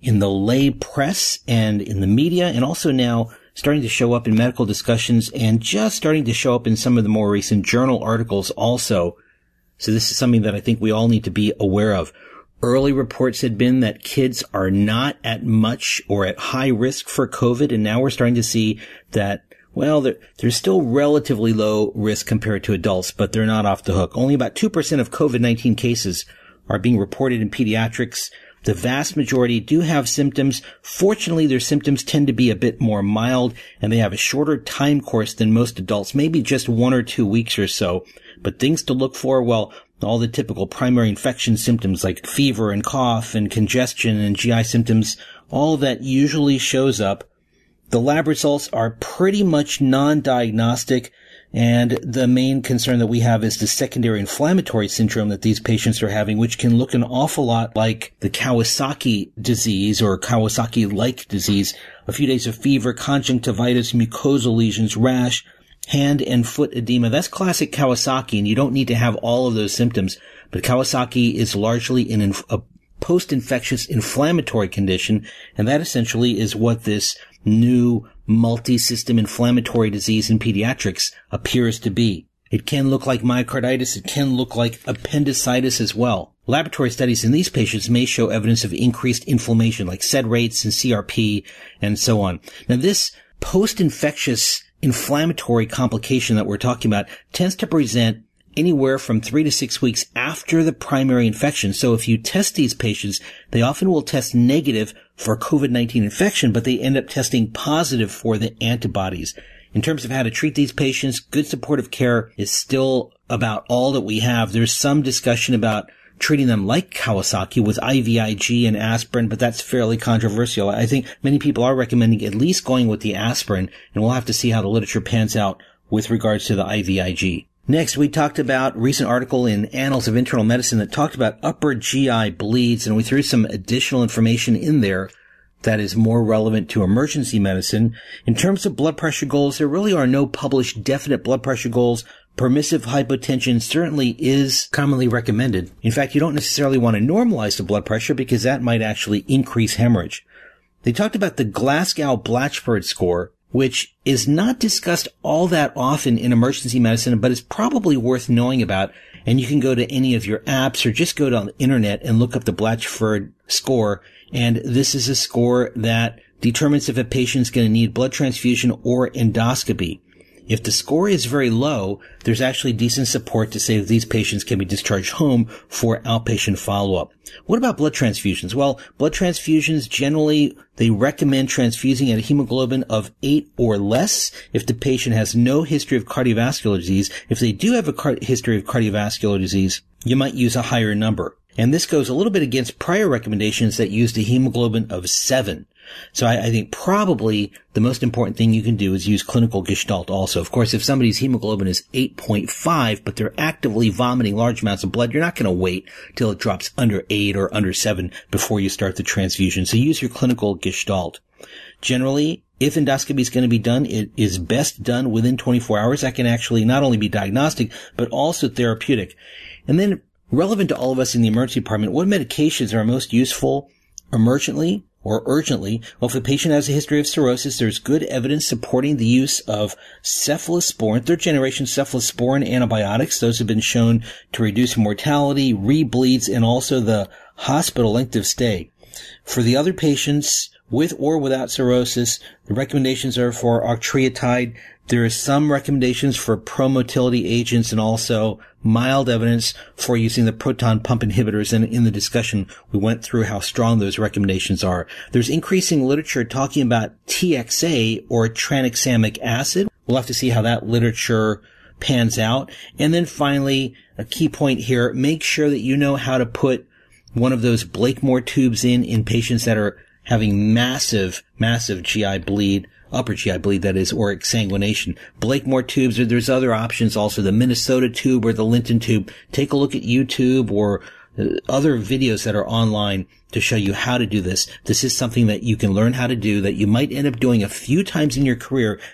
in the lay press and in the media, and also now starting to show up in medical discussions and just starting to show up in some of the more recent journal articles also. So this is something that I think we all need to be aware of. Early reports had been that kids are not at much or at high risk for COVID, and now we're starting to see that, well, they're, they're still relatively low risk compared to adults, but they're not off the hook. Only about two percent of COVID nineteen cases are being reported in pediatrics. The vast majority do have symptoms. Fortunately, their symptoms tend to be a bit more mild, and they have a shorter time course than most adults, maybe just one or two weeks or so. But things to look for, well, all the typical primary infection symptoms like fever and cough and congestion and G I symptoms, all that usually shows up. The lab results are pretty much non-diagnostic, and the main concern that we have is the secondary inflammatory syndrome that these patients are having, which can look an awful lot like the Kawasaki disease or Kawasaki-like disease. A few days of fever, conjunctivitis, mucosal lesions, rash, hand and foot edema. That's classic Kawasaki, and you don't need to have all of those symptoms. But Kawasaki is largely an inf- a post-infectious inflammatory condition, and that essentially is what this new multi-system inflammatory disease in pediatrics appears to be. It can look like myocarditis. It can look like appendicitis as well. Laboratory studies in these patients may show evidence of increased inflammation like S E D rates and C R P and so on. Now, this post-infectious inflammatory complication that we're talking about tends to present anywhere from three to six weeks after the primary infection. So if you test these patients, they often will test negative for COVID nineteen infection, but they end up testing positive for the antibodies. In terms of how to treat these patients, good supportive care is still about all that we have. There's some discussion about treating them like Kawasaki with I V I G and aspirin, but that's fairly controversial. I think many people are recommending at least going with the aspirin, and we'll have to see how the literature pans out with regards to the I V I G. Next, we talked about a recent article in Annals of Internal Medicine that talked about upper G I bleeds, and we threw some additional information in there that is more relevant to emergency medicine. In terms of blood pressure goals, there really are no published definite blood pressure goals. Permissive hypotension certainly is commonly recommended. In fact, you don't necessarily want to normalize the blood pressure because that might actually increase hemorrhage. They talked about the Glasgow-Blatchford score, which is not discussed all that often in emergency medicine, but is probably worth knowing about. And you can go to any of your apps or just go to the internet and look up the Blatchford score. And this is a score that determines if a patient's going to need blood transfusion or endoscopy. If the score is very low, there's actually decent support to say that these patients can be discharged home for outpatient follow-up. What about blood transfusions? Well, blood transfusions generally, they recommend transfusing at a hemoglobin of eight or less if the patient has no history of cardiovascular disease. If they do have a car- history of cardiovascular disease, you might use a higher number. And this goes a little bit against prior recommendations that used a hemoglobin of seven. So I, I think probably the most important thing you can do is use clinical gestalt also. Of course, if somebody's hemoglobin is eight point five, but they're actively vomiting large amounts of blood, you're not going to wait till it drops under eight or under seven before you start the transfusion. So use your clinical gestalt. Generally, if endoscopy is going to be done, it is best done within twenty-four hours. That can actually not only be diagnostic, but also therapeutic. And then relevant to all of us in the emergency department, what medications are most useful emergently or urgently? Well, if the patient has a history of cirrhosis, there's good evidence supporting the use of cephalosporin, third-generation cephalosporin antibiotics. Those have been shown to reduce mortality, rebleeds, and also the hospital length of stay. For the other patients with or without cirrhosis, the recommendations are for octreotide. There are some recommendations for pro-motility agents and also mild evidence for using the proton pump inhibitors. And in the discussion, we went through how strong those recommendations are. There's increasing literature talking about T X A or tranexamic acid. We'll have to see how that literature pans out. And then finally, a key point here, make sure that you know how to put one of those Blakemore tubes in in patients that are having massive, massive G I bleed, upper G I bleed, that is, or exsanguination. Blakemore tubes, or there's other options also, the Minnesota tube or the Linton tube. Take a look at YouTube or other videos that are online to show you how to do this. This is something that you can learn how to do, that you might end up doing a few times in your career, that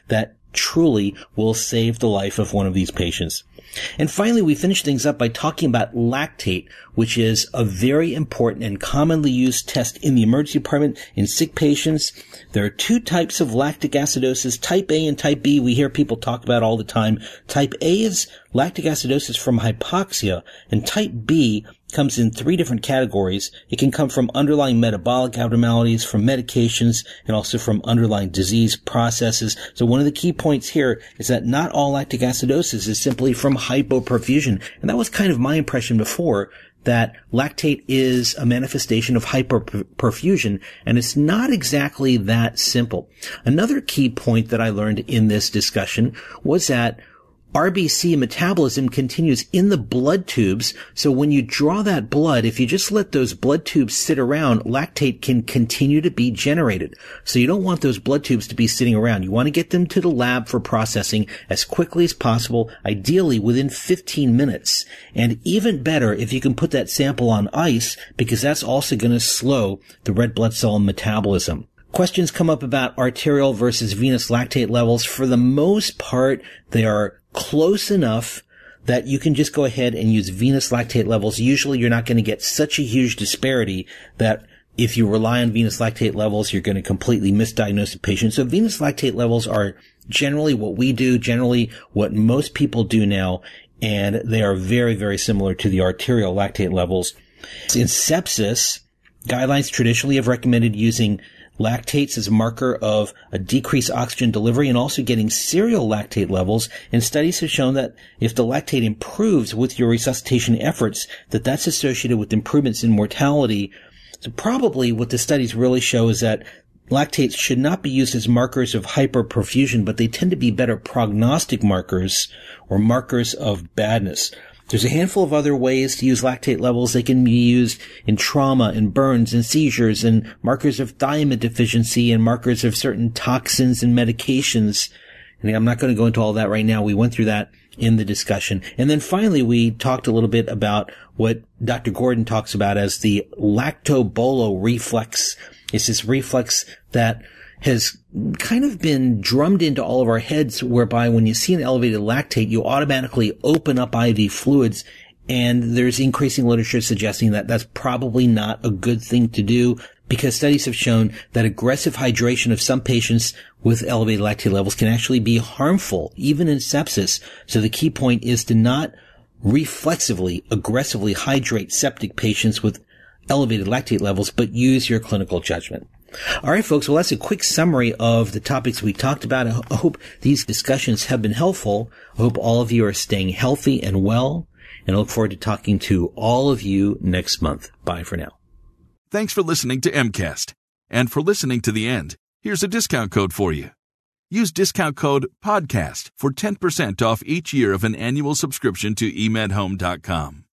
truly will save the life of one of these patients. And finally, we finish things up by talking about lactate, which is a very important and commonly used test in the emergency department in sick patients. There are two types of lactic acidosis, type A and type B. We hear people talk about all the time. Type A is lactic acidosis from hypoxia, and type B comes in three different categories. It can come from underlying metabolic abnormalities, from medications, and also from underlying disease processes. So one of the key points here is that not all lactic acidosis is simply from hypoperfusion. And that was kind of my impression before, that lactate is a manifestation of hyperperfusion, and it's not exactly that simple. Another key point that I learned in this discussion was that R B C metabolism continues in the blood tubes, so when you draw that blood, if you just let those blood tubes sit around, lactate can continue to be generated. So you don't want those blood tubes to be sitting around. You want to get them to the lab for processing as quickly as possible, ideally within fifteen minutes. And even better if you can put that sample on ice, because that's also going to slow the red blood cell metabolism. Questions come up about arterial versus venous lactate levels. For the most part, they are close enough that you can just go ahead and use venous lactate levels. Usually you're not going to get such a huge disparity that if you rely on venous lactate levels, you're going to completely misdiagnose the patient. So venous lactate levels are generally what we do, generally what most people do now, and they are very, very similar to the arterial lactate levels. In sepsis, guidelines traditionally have recommended using lactates as a marker of a decreased oxygen delivery and also getting serial lactate levels. And studies have shown that if the lactate improves with your resuscitation efforts, that that's associated with improvements in mortality. So probably what the studies really show is that lactates should not be used as markers of hyperperfusion, but they tend to be better prognostic markers or markers of badness. There's a handful of other ways to use lactate levels. They can be used in trauma and burns and seizures and markers of thiamine deficiency and markers of certain toxins and medications. And I'm not going to go into all that right now. We went through that in the discussion. And then finally, we talked a little bit about what Doctor Gordon talks about as the lactobolo reflex. It's this reflex that has kind of been drummed into all of our heads, whereby when you see an elevated lactate, you automatically open up I V fluids, and there's increasing literature suggesting that that's probably not a good thing to do, because studies have shown that aggressive hydration of some patients with elevated lactate levels can actually be harmful, even in sepsis. So the key point is to not reflexively, aggressively hydrate septic patients with elevated lactate levels, but use your clinical judgment. All right, folks. Well, that's a quick summary of the topics we talked about. I hope these discussions have been helpful. I hope all of you are staying healthy and well, and I look forward to talking to all of you next month. Bye for now. Thanks for listening to MCAST. And for listening to the end, here's a discount code for you. Use discount code PODCAST for ten percent off each year of an annual subscription to e med home dot com.